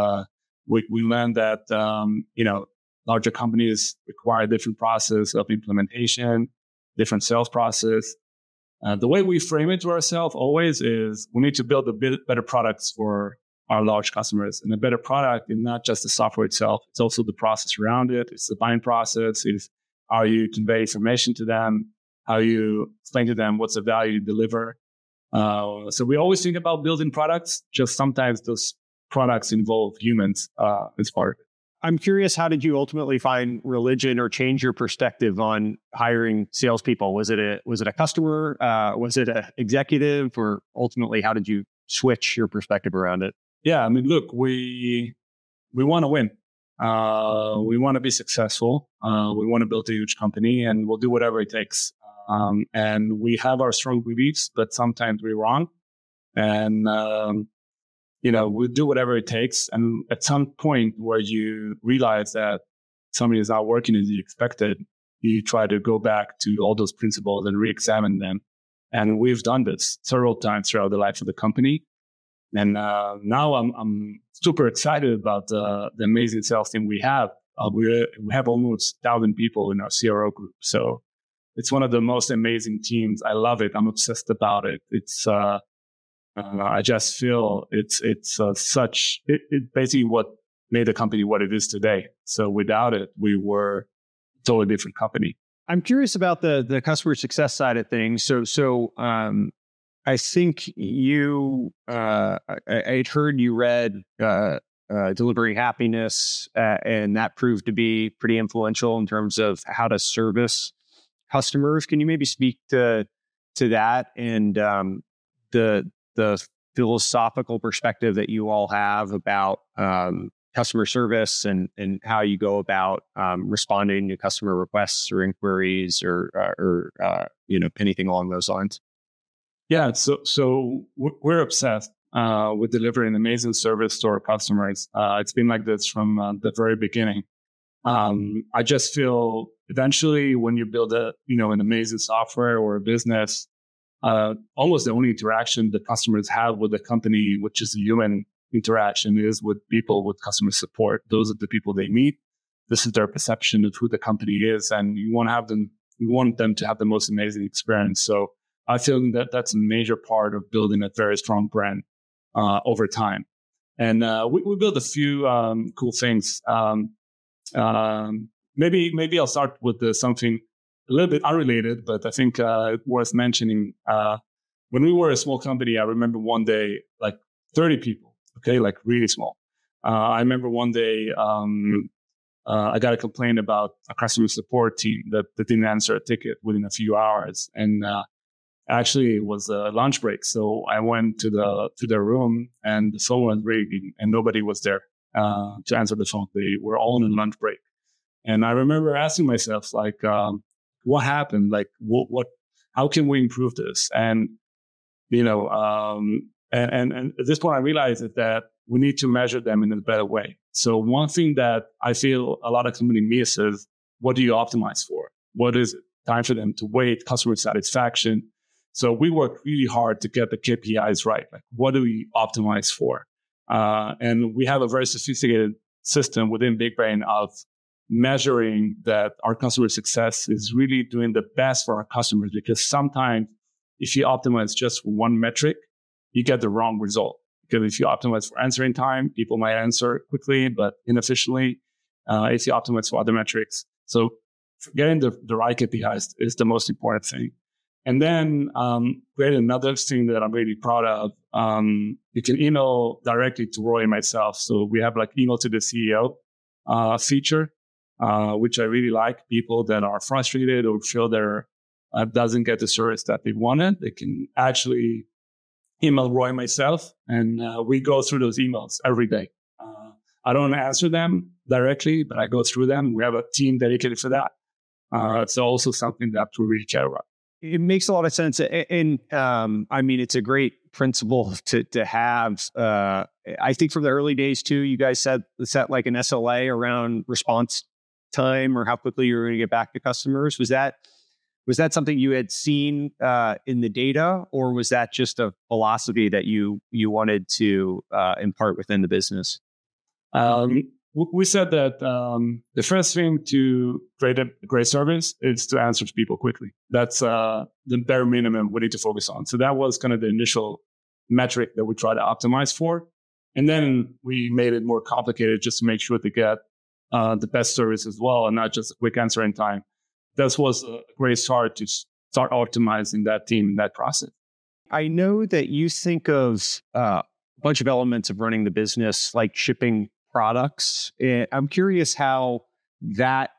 Speaker 3: We learned that larger companies require a different process of implementation, different sales process. The way we frame it to ourselves always is we need to build a bit better products for our large customers. And a better product is not just the software itself, it's also the process around it. It's the buying process, it's how you convey information to them, how you explain to them what's the value you deliver. So we always think about building products, just sometimes those products involve humans as part of it.
Speaker 2: I'm curious, how did you ultimately find religion or change your perspective on hiring salespeople? Was it a customer? Was it an executive? Or ultimately, how did you switch your perspective around it?
Speaker 3: Yeah, I mean, look, we want to win. We want to be successful. We want to build a huge company, and we'll do whatever it takes. And we have our strong beliefs, but sometimes we're wrong. And we'll do whatever it takes. And at some point where you realize that something is not working as you expected, you try to go back to all those principles and re-examine them. And we've done this several times throughout the life of the company. And now I'm super excited about the amazing sales team we have. We have almost 1,000 people in our CRO group. So it's one of the most amazing teams. I love it. I'm obsessed about it. It's I just feel it's basically what made the company what it is today. So without it, we were a totally different company.
Speaker 2: I'm curious about the customer success side of things. So I think you, I'd heard you read Delivering Happiness, and that proved to be pretty influential in terms of how to service customers. Can you maybe speak to that and the philosophical perspective that you all have about customer service and how you go about responding to customer requests or inquiries or anything along those lines?
Speaker 3: Yeah, so we're obsessed with delivering amazing service to our customers. It's been like this from the very beginning. I just feel eventually when you build an amazing software or a business, almost the only interaction that customers have with the company, which is a human interaction, is with people with customer support. Those are the people they meet. This is their perception of who the company is, and you want them to have the most amazing experience. So I feel that that's a major part of building a very strong brand over time. And we built a few cool things. Maybe I'll start with something a little bit unrelated, but I think worth mentioning. When we were a small company, I remember one day, like 30 people, okay, like really small. I remember one day I got a complaint about a customer support team that didn't answer a ticket within a few hours. And actually, it was a lunch break. So I went to their room and the phone was ringing and nobody was there to answer the phone. They were all on a lunch break. And I remember asking myself, like, what happened? Like, how can we improve this? And, And at this point, I realized that we need to measure them in a better way. So one thing that I feel a lot of companies miss is, what do you optimize for? What is it? Time for them to wait, customer satisfaction. So we work really hard to get the KPIs right. Like, what do we optimize for? And we have a very sophisticated system within BigBrain of measuring that our customer success is really doing the best for our customers, because sometimes if you optimize just for one metric, you get the wrong result. Because if you optimize for answering time, people might answer quickly but inefficiently. If you optimize for other metrics. So getting the right KPIs is the most important thing. And then create another thing that I'm really proud of. You can email directly to Roy and myself. So we have like email to the CEO feature, which I really like. People that are frustrated or feel they're doesn't get the service that they wanted, they can actually email Roy and myself, and we go through those emails every day. I don't answer them directly, but I go through them. We have a team dedicated for that. It's also something that we really care about.
Speaker 2: It makes a lot of sense. And I mean, it's a great principle to have. I think from the early days too, you guys set like an SLA around response time or how quickly you were going to get back to customers. Was that something you had seen in the data, or was that just a philosophy that you wanted to impart within the business?
Speaker 3: We said that the first thing to create a great service is to answer to people quickly. That's the bare minimum we need to focus on. So that was kind of the initial metric that we try to optimize for. And then we made it more complicated just to make sure to get the best service as well, and not just a quick answering time. That was a great start to start optimizing that team in that process.
Speaker 2: I know that you think of a bunch of elements of running the business like shipping products. I'm curious how that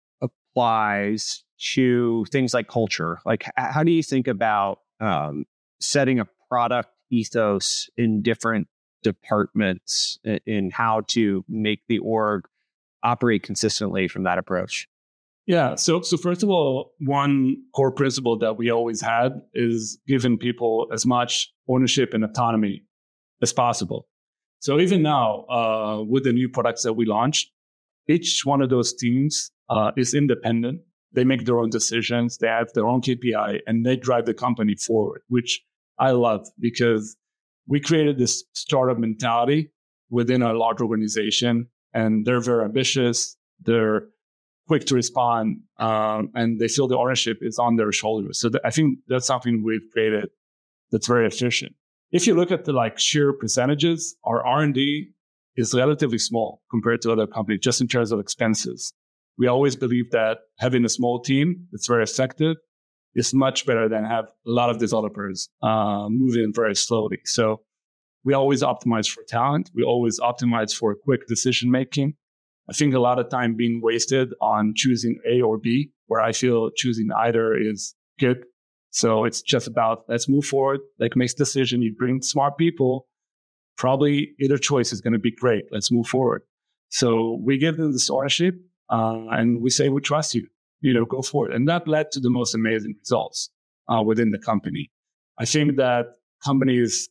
Speaker 2: applies to things like culture. Like, how do you think about setting a product ethos in different departments in how to make the org operate consistently from that approach?
Speaker 3: Yeah. So first of all, one core principle that we always had is giving people as much ownership and autonomy as possible. So even now, with the new products that we launched, each one of those teams is independent. They make their own decisions. They have their own KPI, and they drive the company forward, which I love, because we created this startup mentality within a large organization, and they're very ambitious. They're quick to respond, and they feel the ownership is on their shoulders. So I think that's something we've created that's very efficient. If you look at the sheer percentages, our R&D is relatively small compared to other companies, just in terms of expenses. We always believe that having a small team that's very effective is much better than have a lot of developers moving very slowly. So we always optimize for talent. We always optimize for quick decision making. I think a lot of time being wasted on choosing A or B, where I feel choosing either is good. So it's just about, let's move forward, make a decision. You bring smart people, probably either choice is going to be great. Let's move forward. So we give them this ownership, and we say, we trust you, go forward. And that led to the most amazing results within the company. I think that companies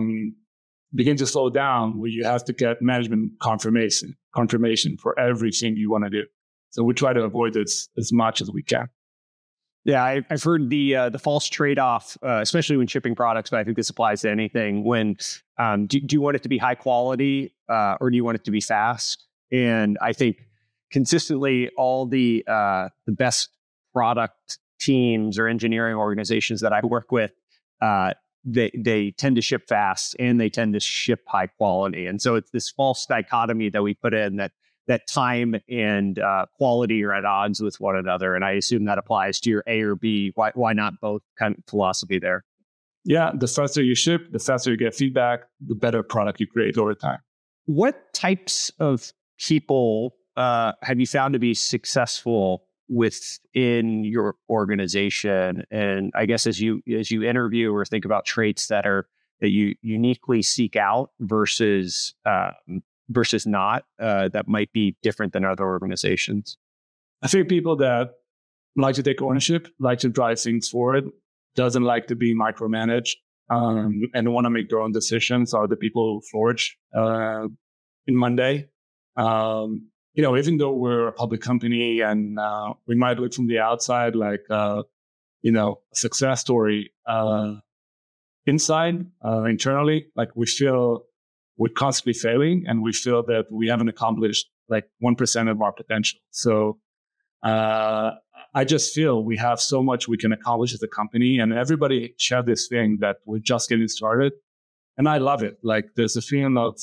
Speaker 3: begin to slow down where you have to get management confirmation for everything you want to do. So we try to avoid this as much as we can.
Speaker 2: Yeah, I've heard the false trade-off, especially when shipping products, but I think this applies to anything. When do you want it to be high quality or do you want it to be fast? And I think consistently all the best product teams or engineering organizations that I work with, they tend to ship fast and they tend to ship high quality. And so it's this false dichotomy that we put in that time and quality are at odds with one another. And I assume that applies to your A or B. Why not both kind of philosophy there?
Speaker 3: Yeah, the faster you ship, the faster you get feedback, the better product you create over time.
Speaker 2: What types of people have you found to be successful within your organization? And I guess as you interview or think about traits that you uniquely seek out versus not, that might be different than other organizations?
Speaker 3: I think people that like to take ownership, like to drive things forward, doesn't like to be micromanaged, and want to make their own decisions are the people who flourish in Monday. Even though we're a public company and we might look from the outside like a success story, inside, internally, like we feel we're constantly failing, and we feel that we haven't accomplished like 1% of our potential. So I just feel we have so much we can accomplish as a company, and everybody share this thing that we're just getting started. And I love it. Like there's a feeling of,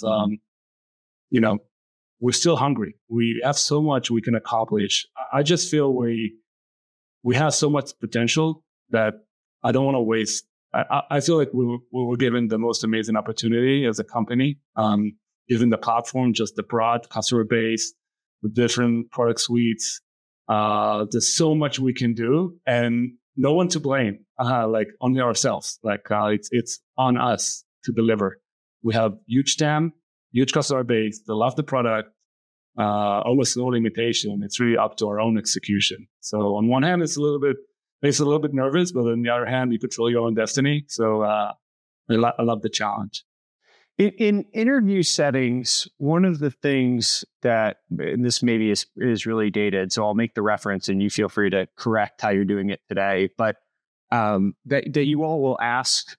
Speaker 3: we're still hungry. We have so much we can accomplish. I just feel we have so much potential that I don't want to waste. I feel like we were given the most amazing opportunity as a company, given the platform, just the broad customer base, the different product suites. There's so much we can do, and no one to blame, like only ourselves. Like it's on us to deliver. We have huge TAM, huge customer base. They love the product, almost no limitation. It's really up to our own execution. So on one hand, makes a little bit nervous, but on the other hand, you control your own destiny. So I love the challenge.
Speaker 2: In interview settings, one of the things that, and this maybe is really dated, so I'll make the reference and you feel free to correct how you're doing it today, but that you all will ask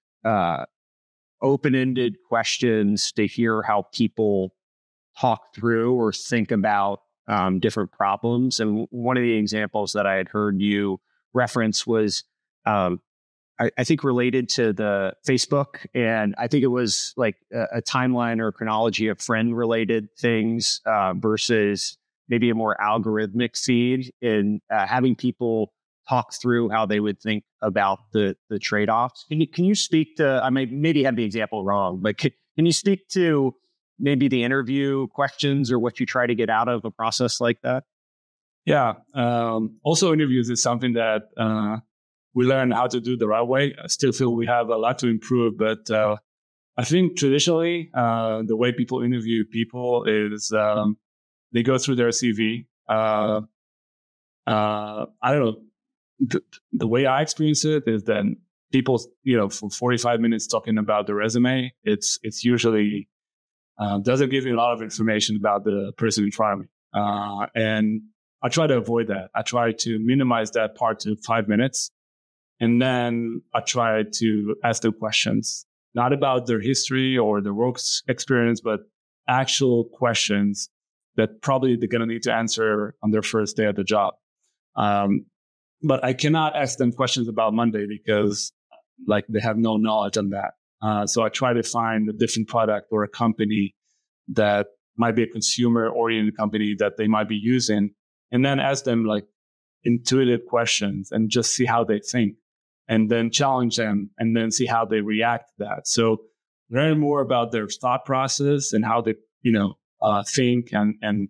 Speaker 2: open-ended questions to hear how people talk through or think about different problems. And one of the examples that I had heard you reference was, I think related to the Facebook, and I think it was like a timeline or a chronology of friend-related things versus maybe a more algorithmic feed, in having people talk through how they would think about the trade-offs. Can you speak to? I maybe had the example wrong, but can you speak to maybe the interview questions or what you try to get out of a process like that?
Speaker 3: Yeah. Also, interviews is something that we learn how to do the right way. I still feel we have a lot to improve, but I think traditionally, the way people interview people is they go through their CV. I don't know. The way I experience it is that people, for 45 minutes talking about the resume, it's usually doesn't give you a lot of information about the person in front of me. And I try to avoid that. I try to minimize that part to 5 minutes. And then I try to ask them questions, not about their history or their work experience, but actual questions that probably they're going to need to answer on their first day at the job. But I cannot ask them questions about Monday because like they have no knowledge on that. So I try to find a different product or a company that might be a consumer-oriented company that they might be using, and then ask them like intuitive questions and just see how they think, and then challenge them and then see how they react to that. So learn more about their thought process and how they, think and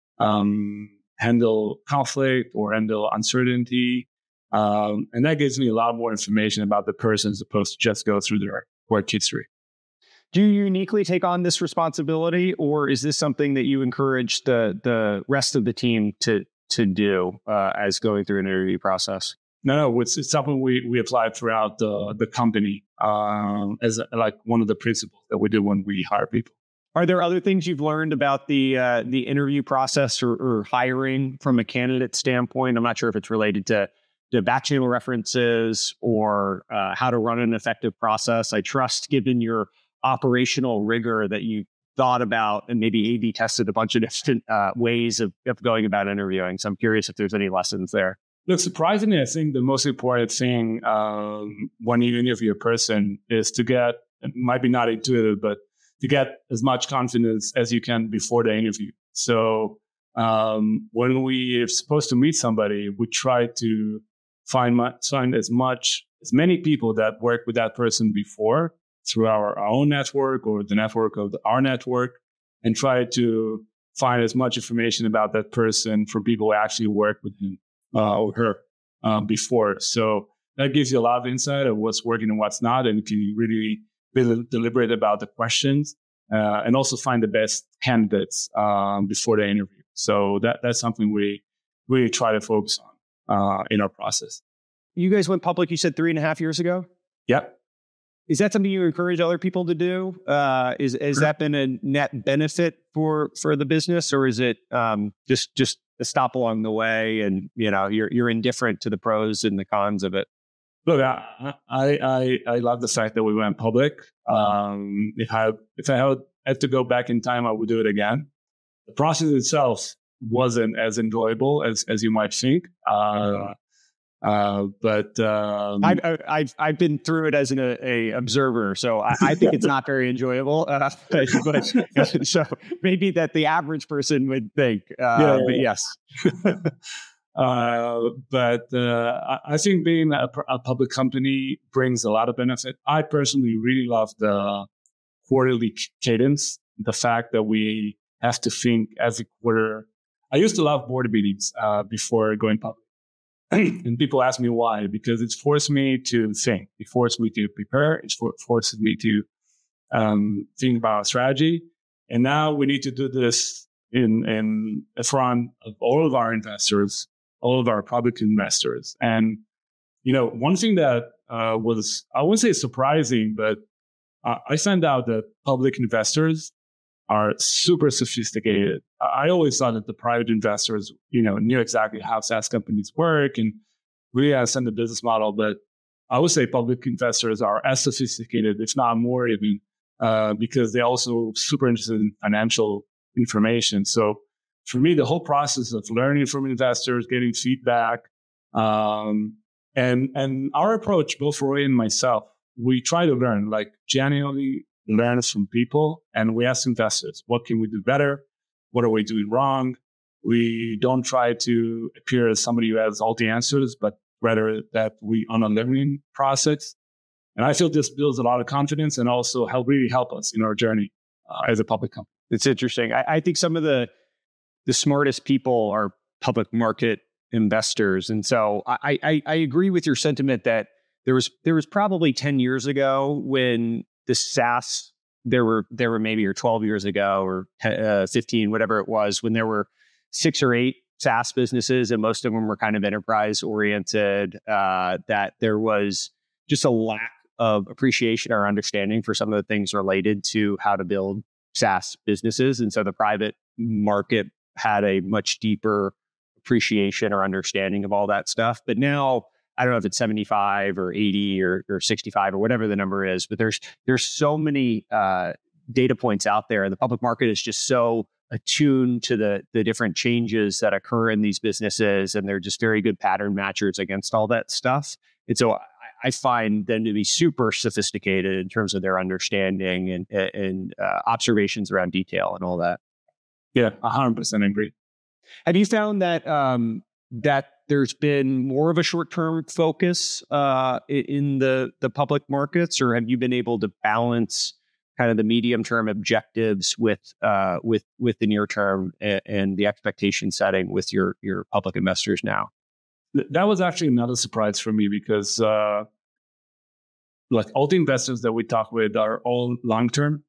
Speaker 3: handle conflict or handle uncertainty. And that gives me a lot more information about the person as opposed to just go through their work history.
Speaker 2: Do you uniquely take on this responsibility, or is this something that you encourage the rest of the team to do as going through an interview process?
Speaker 3: No, it's something we apply throughout the company as like one of the principles that we do when we hire people.
Speaker 2: Are there other things you've learned about the interview process or hiring from a candidate standpoint? I'm not sure if it's related to back channel references or how to run an effective process. I trust, given your operational rigor, that you thought about and maybe A/B tested a bunch of different ways of going about interviewing. So I'm curious if there's any lessons there.
Speaker 3: Look, surprisingly, I think the most important thing when you interview a person is to get, it might be not intuitive, but to get as much confidence as you can before the interview. So when we are supposed to meet somebody, we try to find as many people that work with that person before through our own network or the network of our network, and try to find as much information about that person from people who actually work with him or her before. So that gives you a lot of insight of what's working and what's not, and if you really be deliberate about the questions, and also find the best candidates before the interview. So that's something we really try to focus on in our process.
Speaker 2: You guys went public, you said 3.5 years ago?
Speaker 3: Yep.
Speaker 2: Is that something you encourage other people to do? Has that been a net benefit for the business, or is it just a stop along the way, and you're indifferent to the pros and the cons of it?
Speaker 3: Look, I love the fact that we went public. If I had to go back in time, I would do it again. The process itself wasn't as enjoyable as you might think. But
Speaker 2: I've been through it as an observer, so I think it's not very enjoyable. But so maybe that the average person would think. But yes.
Speaker 3: But I think being a public company brings a lot of benefit. I personally really love the quarterly cadence, the fact that we have to think every quarter. I used to love board meetings before going public. And people ask me why, because it's forced me to think. It forced me to prepare. It forces me to think about strategy. And now we need to do this in front of all of our investors, all of our public investors. And, one thing that was, I wouldn't say surprising, but I found out that public investors are super sophisticated. I always thought that the private investors, knew exactly how SaaS companies work and really understand the business model. But I would say public investors are as sophisticated, if not more even, because they're also super interested in financial information. So for me, the whole process of learning from investors, getting feedback, and our approach, both Roy and myself, we try to learn, genuinely learn from people, and we ask investors, what can we do better? What are we doing wrong? We don't try to appear as somebody who has all the answers, but rather that we on a learning process. And I feel this builds a lot of confidence and also really help us in our journey as a public company.
Speaker 2: It's interesting. I think some of the smartest people are public market investors. And so I agree with your sentiment that there was probably 10 years ago when the SaaS, there were maybe, or 12 years ago, or 15, whatever it was, when there were 6 or 8 SaaS businesses, and most of them were kind of enterprise oriented, that there was just a lack of appreciation or understanding for some of the things related to how to build SaaS businesses. And so the private market had a much deeper appreciation or understanding of all that stuff. But now, I don't know if it's 75 or 80 or 65 or whatever the number is, but there's so many data points out there, and the public market is just so attuned to the different changes that occur in these businesses, and they're just very good pattern matchers against all that stuff. And so I find them to be super sophisticated in terms of their understanding and observations around detail and all that.
Speaker 3: Yeah, 100% agree.
Speaker 2: Have you found that that there's been more of a short-term focus in the public markets, or have you been able to balance kind of the medium-term objectives with the near-term and the expectation setting with your public investors now?
Speaker 3: That was actually another surprise for me, because all the investors that we talk with are all long-term,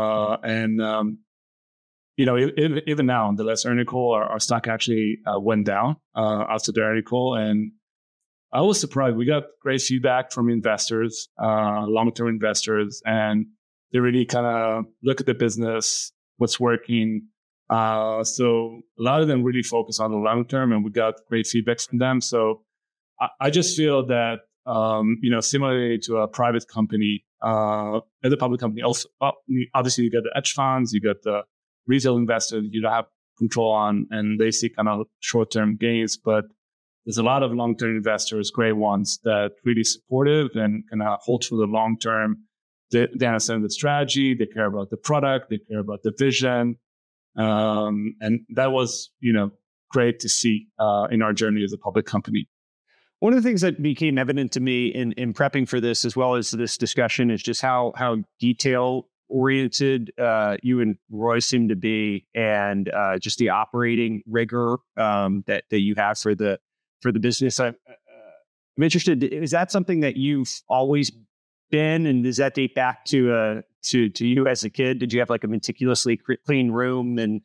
Speaker 3: even now on the last earnings call, our stock actually went down after the earnings call, and I was surprised. We got great feedback from investors, long-term investors, and they really kind of look at the business, what's working. So a lot of them really focus on the long term, and we got great feedback from them. So I just feel that similarly to a private company, as a public company, also obviously you got the hedge funds, you got the retail investors you don't have control on, and they see kind of short-term gains. But there's a lot of long-term investors, great ones, that really supportive and kind of hold for the long term. They understand the strategy, they care about the product, they care about the vision. And that was, great to see in our journey as a public company.
Speaker 2: One of the things that became evident to me in prepping for this, as well as this discussion, is just how detail oriented you and Roy seem to be, and just the operating rigor that you have for the business. I'm interested. Is that something that you've always been? And does that date back to you as a kid? Did you have like a meticulously clean room, and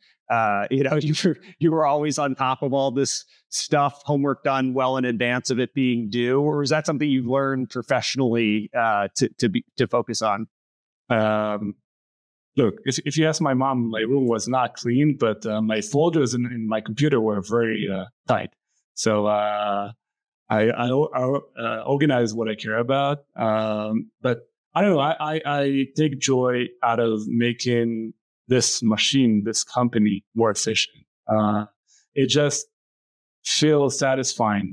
Speaker 2: you were always on top of all this stuff, homework done well in advance of it being due, or is that something you learned professionally to focus on?
Speaker 3: Look, if you ask my mom, my room was not clean, but my folders in my computer were very tight. So I organize what I care about. But I don't know. I take joy out of making this machine, this company, more efficient. It just feels satisfying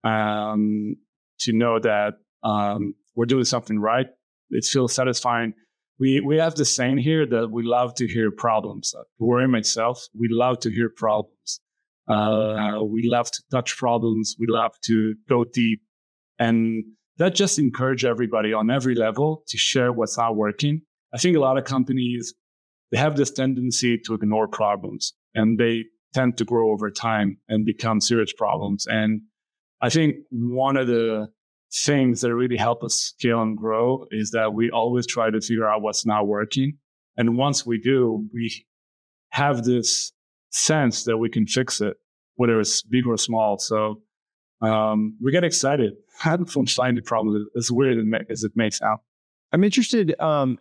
Speaker 3: to know that we're doing something right. It feels satisfying. We have the saying here that we love to hear problems. Rory and myself, we love to hear problems. We love to touch problems. We love to go deep. And that just encourage everybody on every level to share what's not working. I think a lot of companies, they have this tendency to ignore problems, and they tend to grow over time and become serious problems. And I think one of the things that really help us scale and grow is that we always try to figure out what's not working. And once we do, we have this sense that we can fix it, whether it's big or small. So we get excited from finding the problem, as weird as it may sound.
Speaker 2: I'm interested.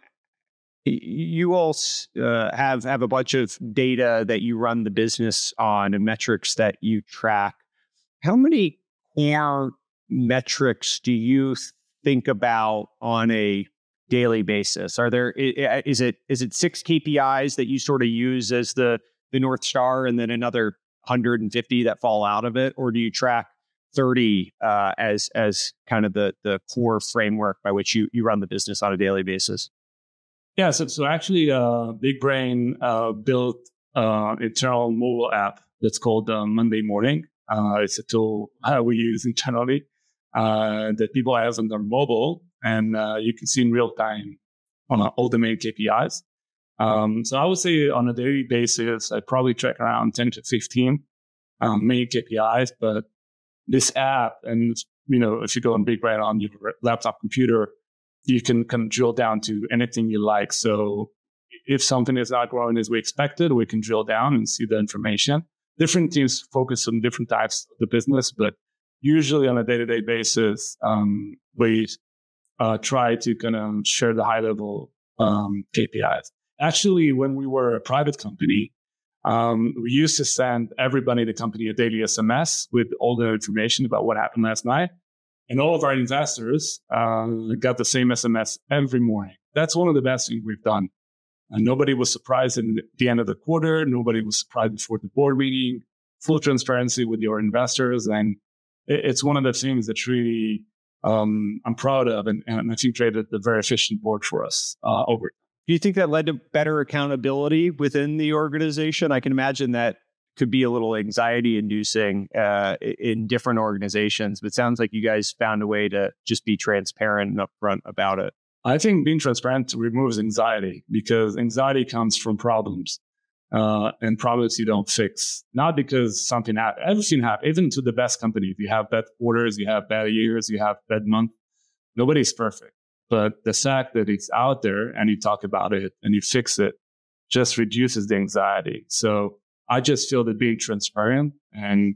Speaker 2: You all have a bunch of data that you run the business on and metrics that you track. How many core metrics do you think about on a daily basis? Is it 6 KPIs that you sort of use as the North Star, and then another 150 that fall out of it, or do you track 30 as kind of the core framework by which you run the business on a daily basis?
Speaker 3: Yeah, so actually, Big Brain built internal mobile app that's called Monday Morning. It's a tool we use internally that people have on their mobile, and you can see in real time on all the main KPIs. So I would say on a daily basis, I probably track around 10 to 15 main KPIs. But this app, and if you go on Big Brain on your laptop computer, you can kind of drill down to anything you like. So if something is not growing as we expected, we can drill down and see the information. Different teams focus on different types of the business, but usually on a day-to-day basis, we try to kind of share the high-level KPIs. Actually, when we were a private company, we used to send everybody in the company a daily SMS with all the information about what happened last night. And all of our investors got the same SMS every morning. That's one of the best things we've done. And nobody was surprised at the end of the quarter. Nobody was surprised before the board meeting. Full transparency with your investors. And it's one of the things that really I'm proud of. And I think created a very efficient board for us over time.
Speaker 2: Do you think that led to better accountability within the organization? I can imagine that could be a little anxiety inducing in different organizations, but it sounds like you guys found a way to just be transparent and upfront about it.
Speaker 3: I think being transparent removes anxiety, because anxiety comes from problems and problems you don't fix. Not because something happened. Everything happens, even to the best companies. You have bad quarters, you have bad years, you have bad months. Nobody's perfect. But the fact that it's out there and you talk about it and you fix it just reduces the anxiety. So I just feel that being transparent and,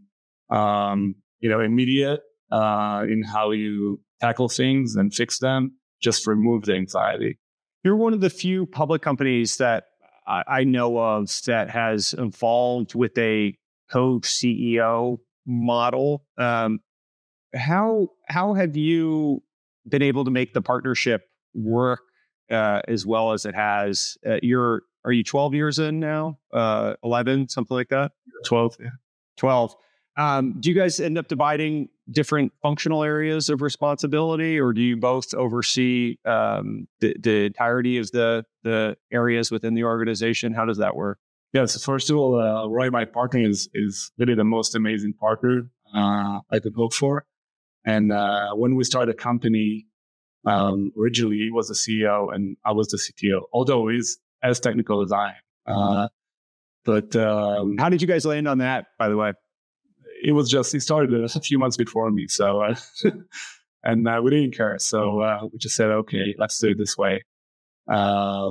Speaker 3: immediate in how you tackle things and fix them just remove the anxiety.
Speaker 2: You're one of the few public companies that I know of that has evolved with a co-CEO model. How have you been able to make the partnership work as well as it has? Are you 12 years in now? 11, something like that?
Speaker 3: 12, yeah.
Speaker 2: 12. Do you guys end up dividing different functional areas of responsibility, or do you both oversee the entirety of the areas within the organization? How does that work?
Speaker 3: Yeah, so first of all, Roy, my partner, is really the most amazing partner I could hope for. And when we started the company, originally he was the CEO and I was the CTO, although he's as technical as I am. But
Speaker 2: how did you guys land on that, by the way?
Speaker 3: He started a few months before me. So And we didn't care. So we just said, okay, let's do it this way. But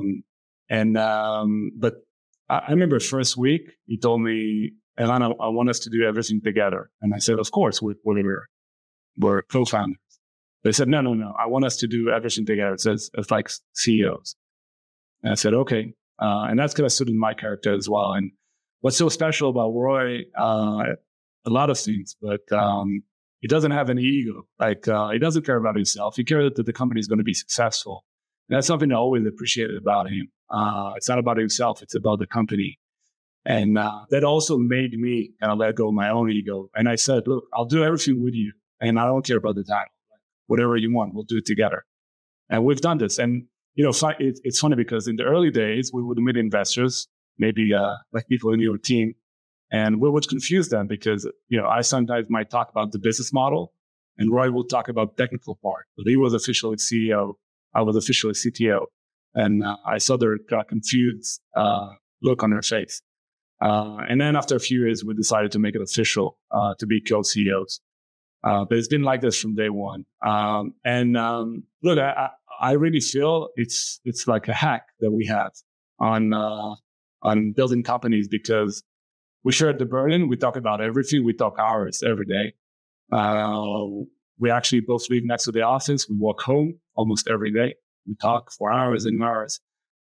Speaker 3: I remember first week, he told me, Eran, I want us to do everything together. And I said, of course, we're co-founders. They said, no, I want us to do everything together. It's like CEOs. And I said, okay. And that's kind of suited my character as well. And what's so special about Roy, a lot of things, but he doesn't have any ego. Like, he doesn't care about himself. He cares that the company is going to be successful. And that's something I always appreciated about him. It's not about himself. It's about the company. And that also made me kind of let go of my own ego. And I said, look, I'll do everything with you. And I don't care about the title. Whatever you want, we'll do it together. And we've done this. And, it's funny because in the early days, we would meet investors, maybe like people in your team, and we would confuse them because, I sometimes might talk about the business model and Roy will talk about the technical part. But he was officially CEO. I was officially CTO. And I saw their confused look on their face. And then after a few years, we decided to make it official to be co-CEOs. But it's been like this from day one. Look, I really feel it's like a hack that we have on building companies because we share the burden. We talk about everything. We talk hours every day. We actually both live next to the office. We walk home almost every day. We talk for hours and hours.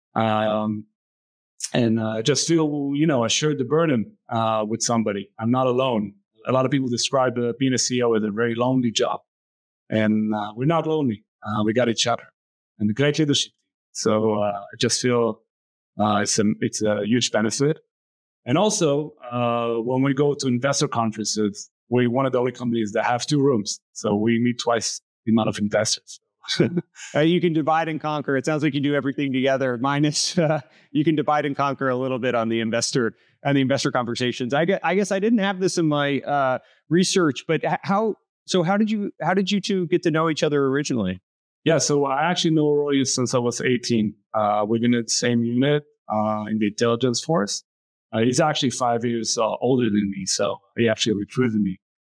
Speaker 3: I just feel, I share the burden with somebody. I'm not alone. A lot of people describe being a CEO as a very lonely job. And we're not lonely. We got each other and a great leadership. So I just feel it's a huge benefit. And also, when we go to investor conferences, we're one of the only companies that have 2 rooms. So we meet twice the amount of investors.
Speaker 2: You can divide and conquer. It sounds like you do everything together. Minus, you can divide and conquer a little bit on the investor conversations. I guess I didn't have this in my research, but how did you two get to know each other originally?
Speaker 3: Yeah, so I actually know Roy since I was 18. We've been in the same unit in the intelligence force. He's actually 5 years older than me, so he actually recruited me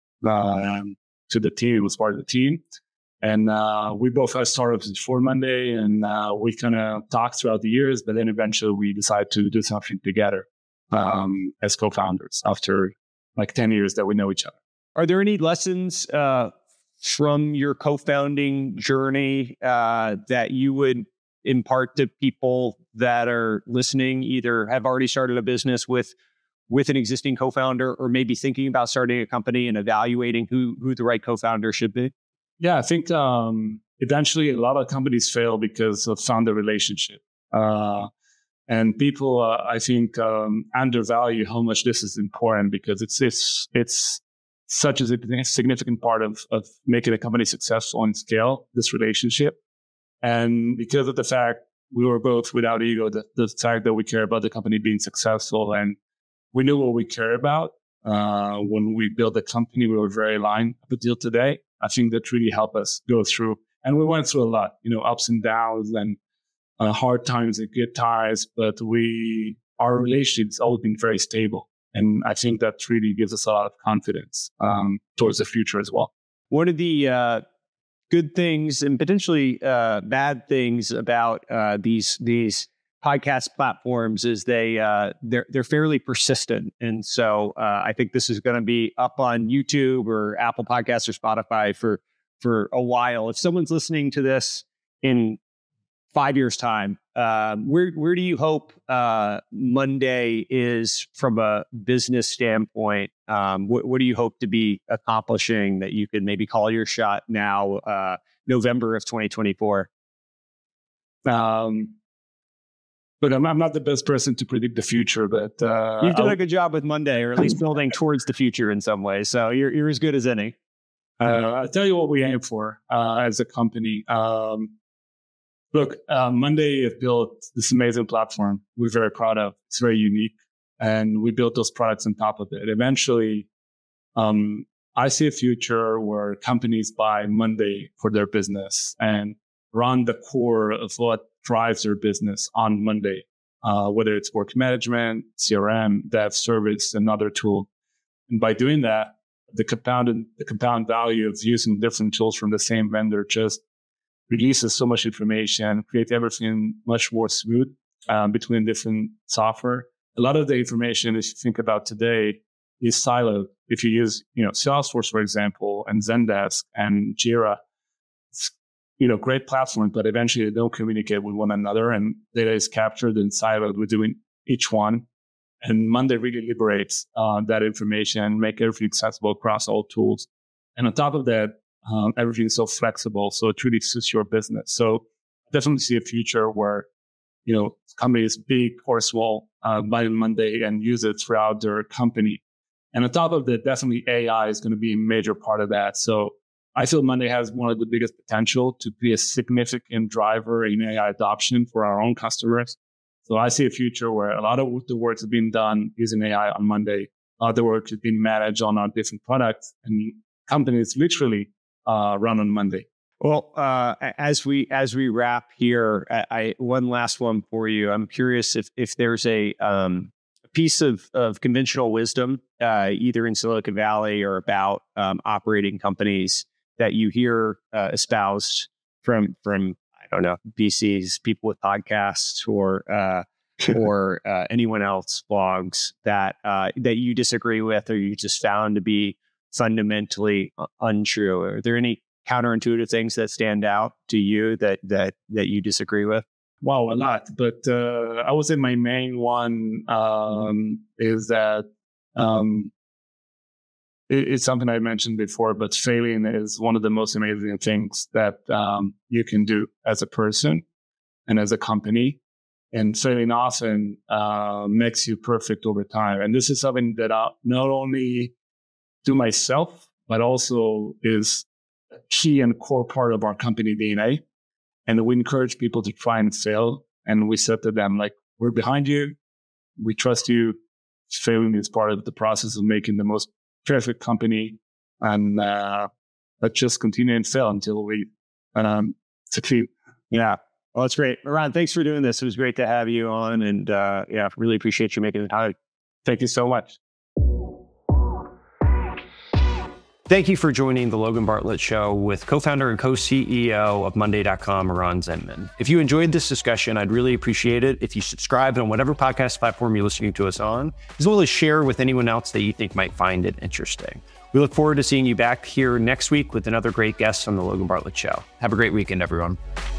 Speaker 3: to the team. He was part of the team. And we both had startups before Monday, and we kind of talked throughout the years, but then eventually we decided to do something together as co-founders after like 10 years that we know each other.
Speaker 2: Are there any lessons from your co-founding journey that you would impart to people that are listening, either have already started a business with an existing co-founder or maybe thinking about starting a company and evaluating who the right co-founder should be?
Speaker 3: Yeah, I think eventually a lot of companies fail because of founder relationship. And people, I think, undervalue how much this is important because it's such a significant part of making a company successful and scale, this relationship. And because of the fact we were both without ego, the fact that we care about the company being successful and we knew what we care about when we built the company, we were very aligned up until today. I think that really helped us go through. And we went through a lot, ups and downs and hard times and good times, but our relationship's always been very stable. And I think that really gives us a lot of confidence towards the future as well.
Speaker 2: One of the good things and potentially bad things about these podcast platforms is they're fairly persistent, and so I think this is going to be up on YouTube or Apple Podcasts or Spotify for a while. If someone's listening to this in 5 years' time, where do you hope Monday is from a business standpoint? What do you hope to be accomplishing that you could maybe call your shot now, November of 2024?
Speaker 3: But I'm not the best person to predict the future, but
Speaker 2: you've done a good job with Monday, or at least building towards the future in some ways. So you're as good as any.
Speaker 3: I'll tell you what we aim for as a company. Look, Monday has built this amazing platform we're very proud of. It's very unique, and we built those products on top of it. Eventually, I see a future where companies buy Monday for their business and run the core of what drives their business on Monday, whether it's work management, CRM, dev service, another tool. And by doing that, the compound value of using different tools from the same vendor just releases so much information, create everything much more smooth between different software. A lot of the information, if you think about today, is siloed. If you use, Salesforce, for example, and Zendesk and Jira, it's, great platforms, but eventually they don't communicate with one another, and data is captured and siloed within each one. And Monday really liberates that information, make everything accessible across all tools. And on top of that, everything is so flexible, so it really suits your business. So definitely see a future where, companies big or small buy Monday and use it throughout their company. And on top of that, definitely AI is going to be a major part of that. So I feel Monday has one of the biggest potential to be a significant driver in AI adoption for our own customers. So I see a future where a lot of the work is being done using AI on Monday. The work is being managed on our different products, and companies literally run on Monday.
Speaker 2: Well, as we wrap here, one last one for you. I'm curious if there's a piece of conventional wisdom, either in Silicon Valley or about operating companies, that you hear espoused from I don't know, VCs, people with podcasts, or anyone else, blogs that you disagree with, or you just found to be fundamentally untrue. Are there any counterintuitive things that stand out to you that you disagree with?
Speaker 3: Wow, a lot. But I would say my main one is that it's something I mentioned before, but failing is one of the most amazing things that you can do as a person and as a company. And failing often makes you perfect over time. And this is something that I not only do myself, but also is a key and core part of our company DNA. And we encourage people to try and fail. And we said to them, we're behind you. We trust you. Failing is part of the process of making the most perfect company. And let's just continue and fail until we succeed.
Speaker 2: Yeah. Well, that's great. Eran, thanks for doing this. It was great to have you on. And really appreciate you making the time.
Speaker 3: Thank you so much.
Speaker 1: Thank you for joining the Logan Bartlett Show with co-founder and co-CEO of Monday.com, Eran Zinman. If you enjoyed this discussion, I'd really appreciate it if you subscribe on whatever podcast platform you're listening to us on, as well as share with anyone else that you think might find it interesting. We look forward to seeing you back here next week with another great guest on the Logan Bartlett Show. Have a great weekend, everyone.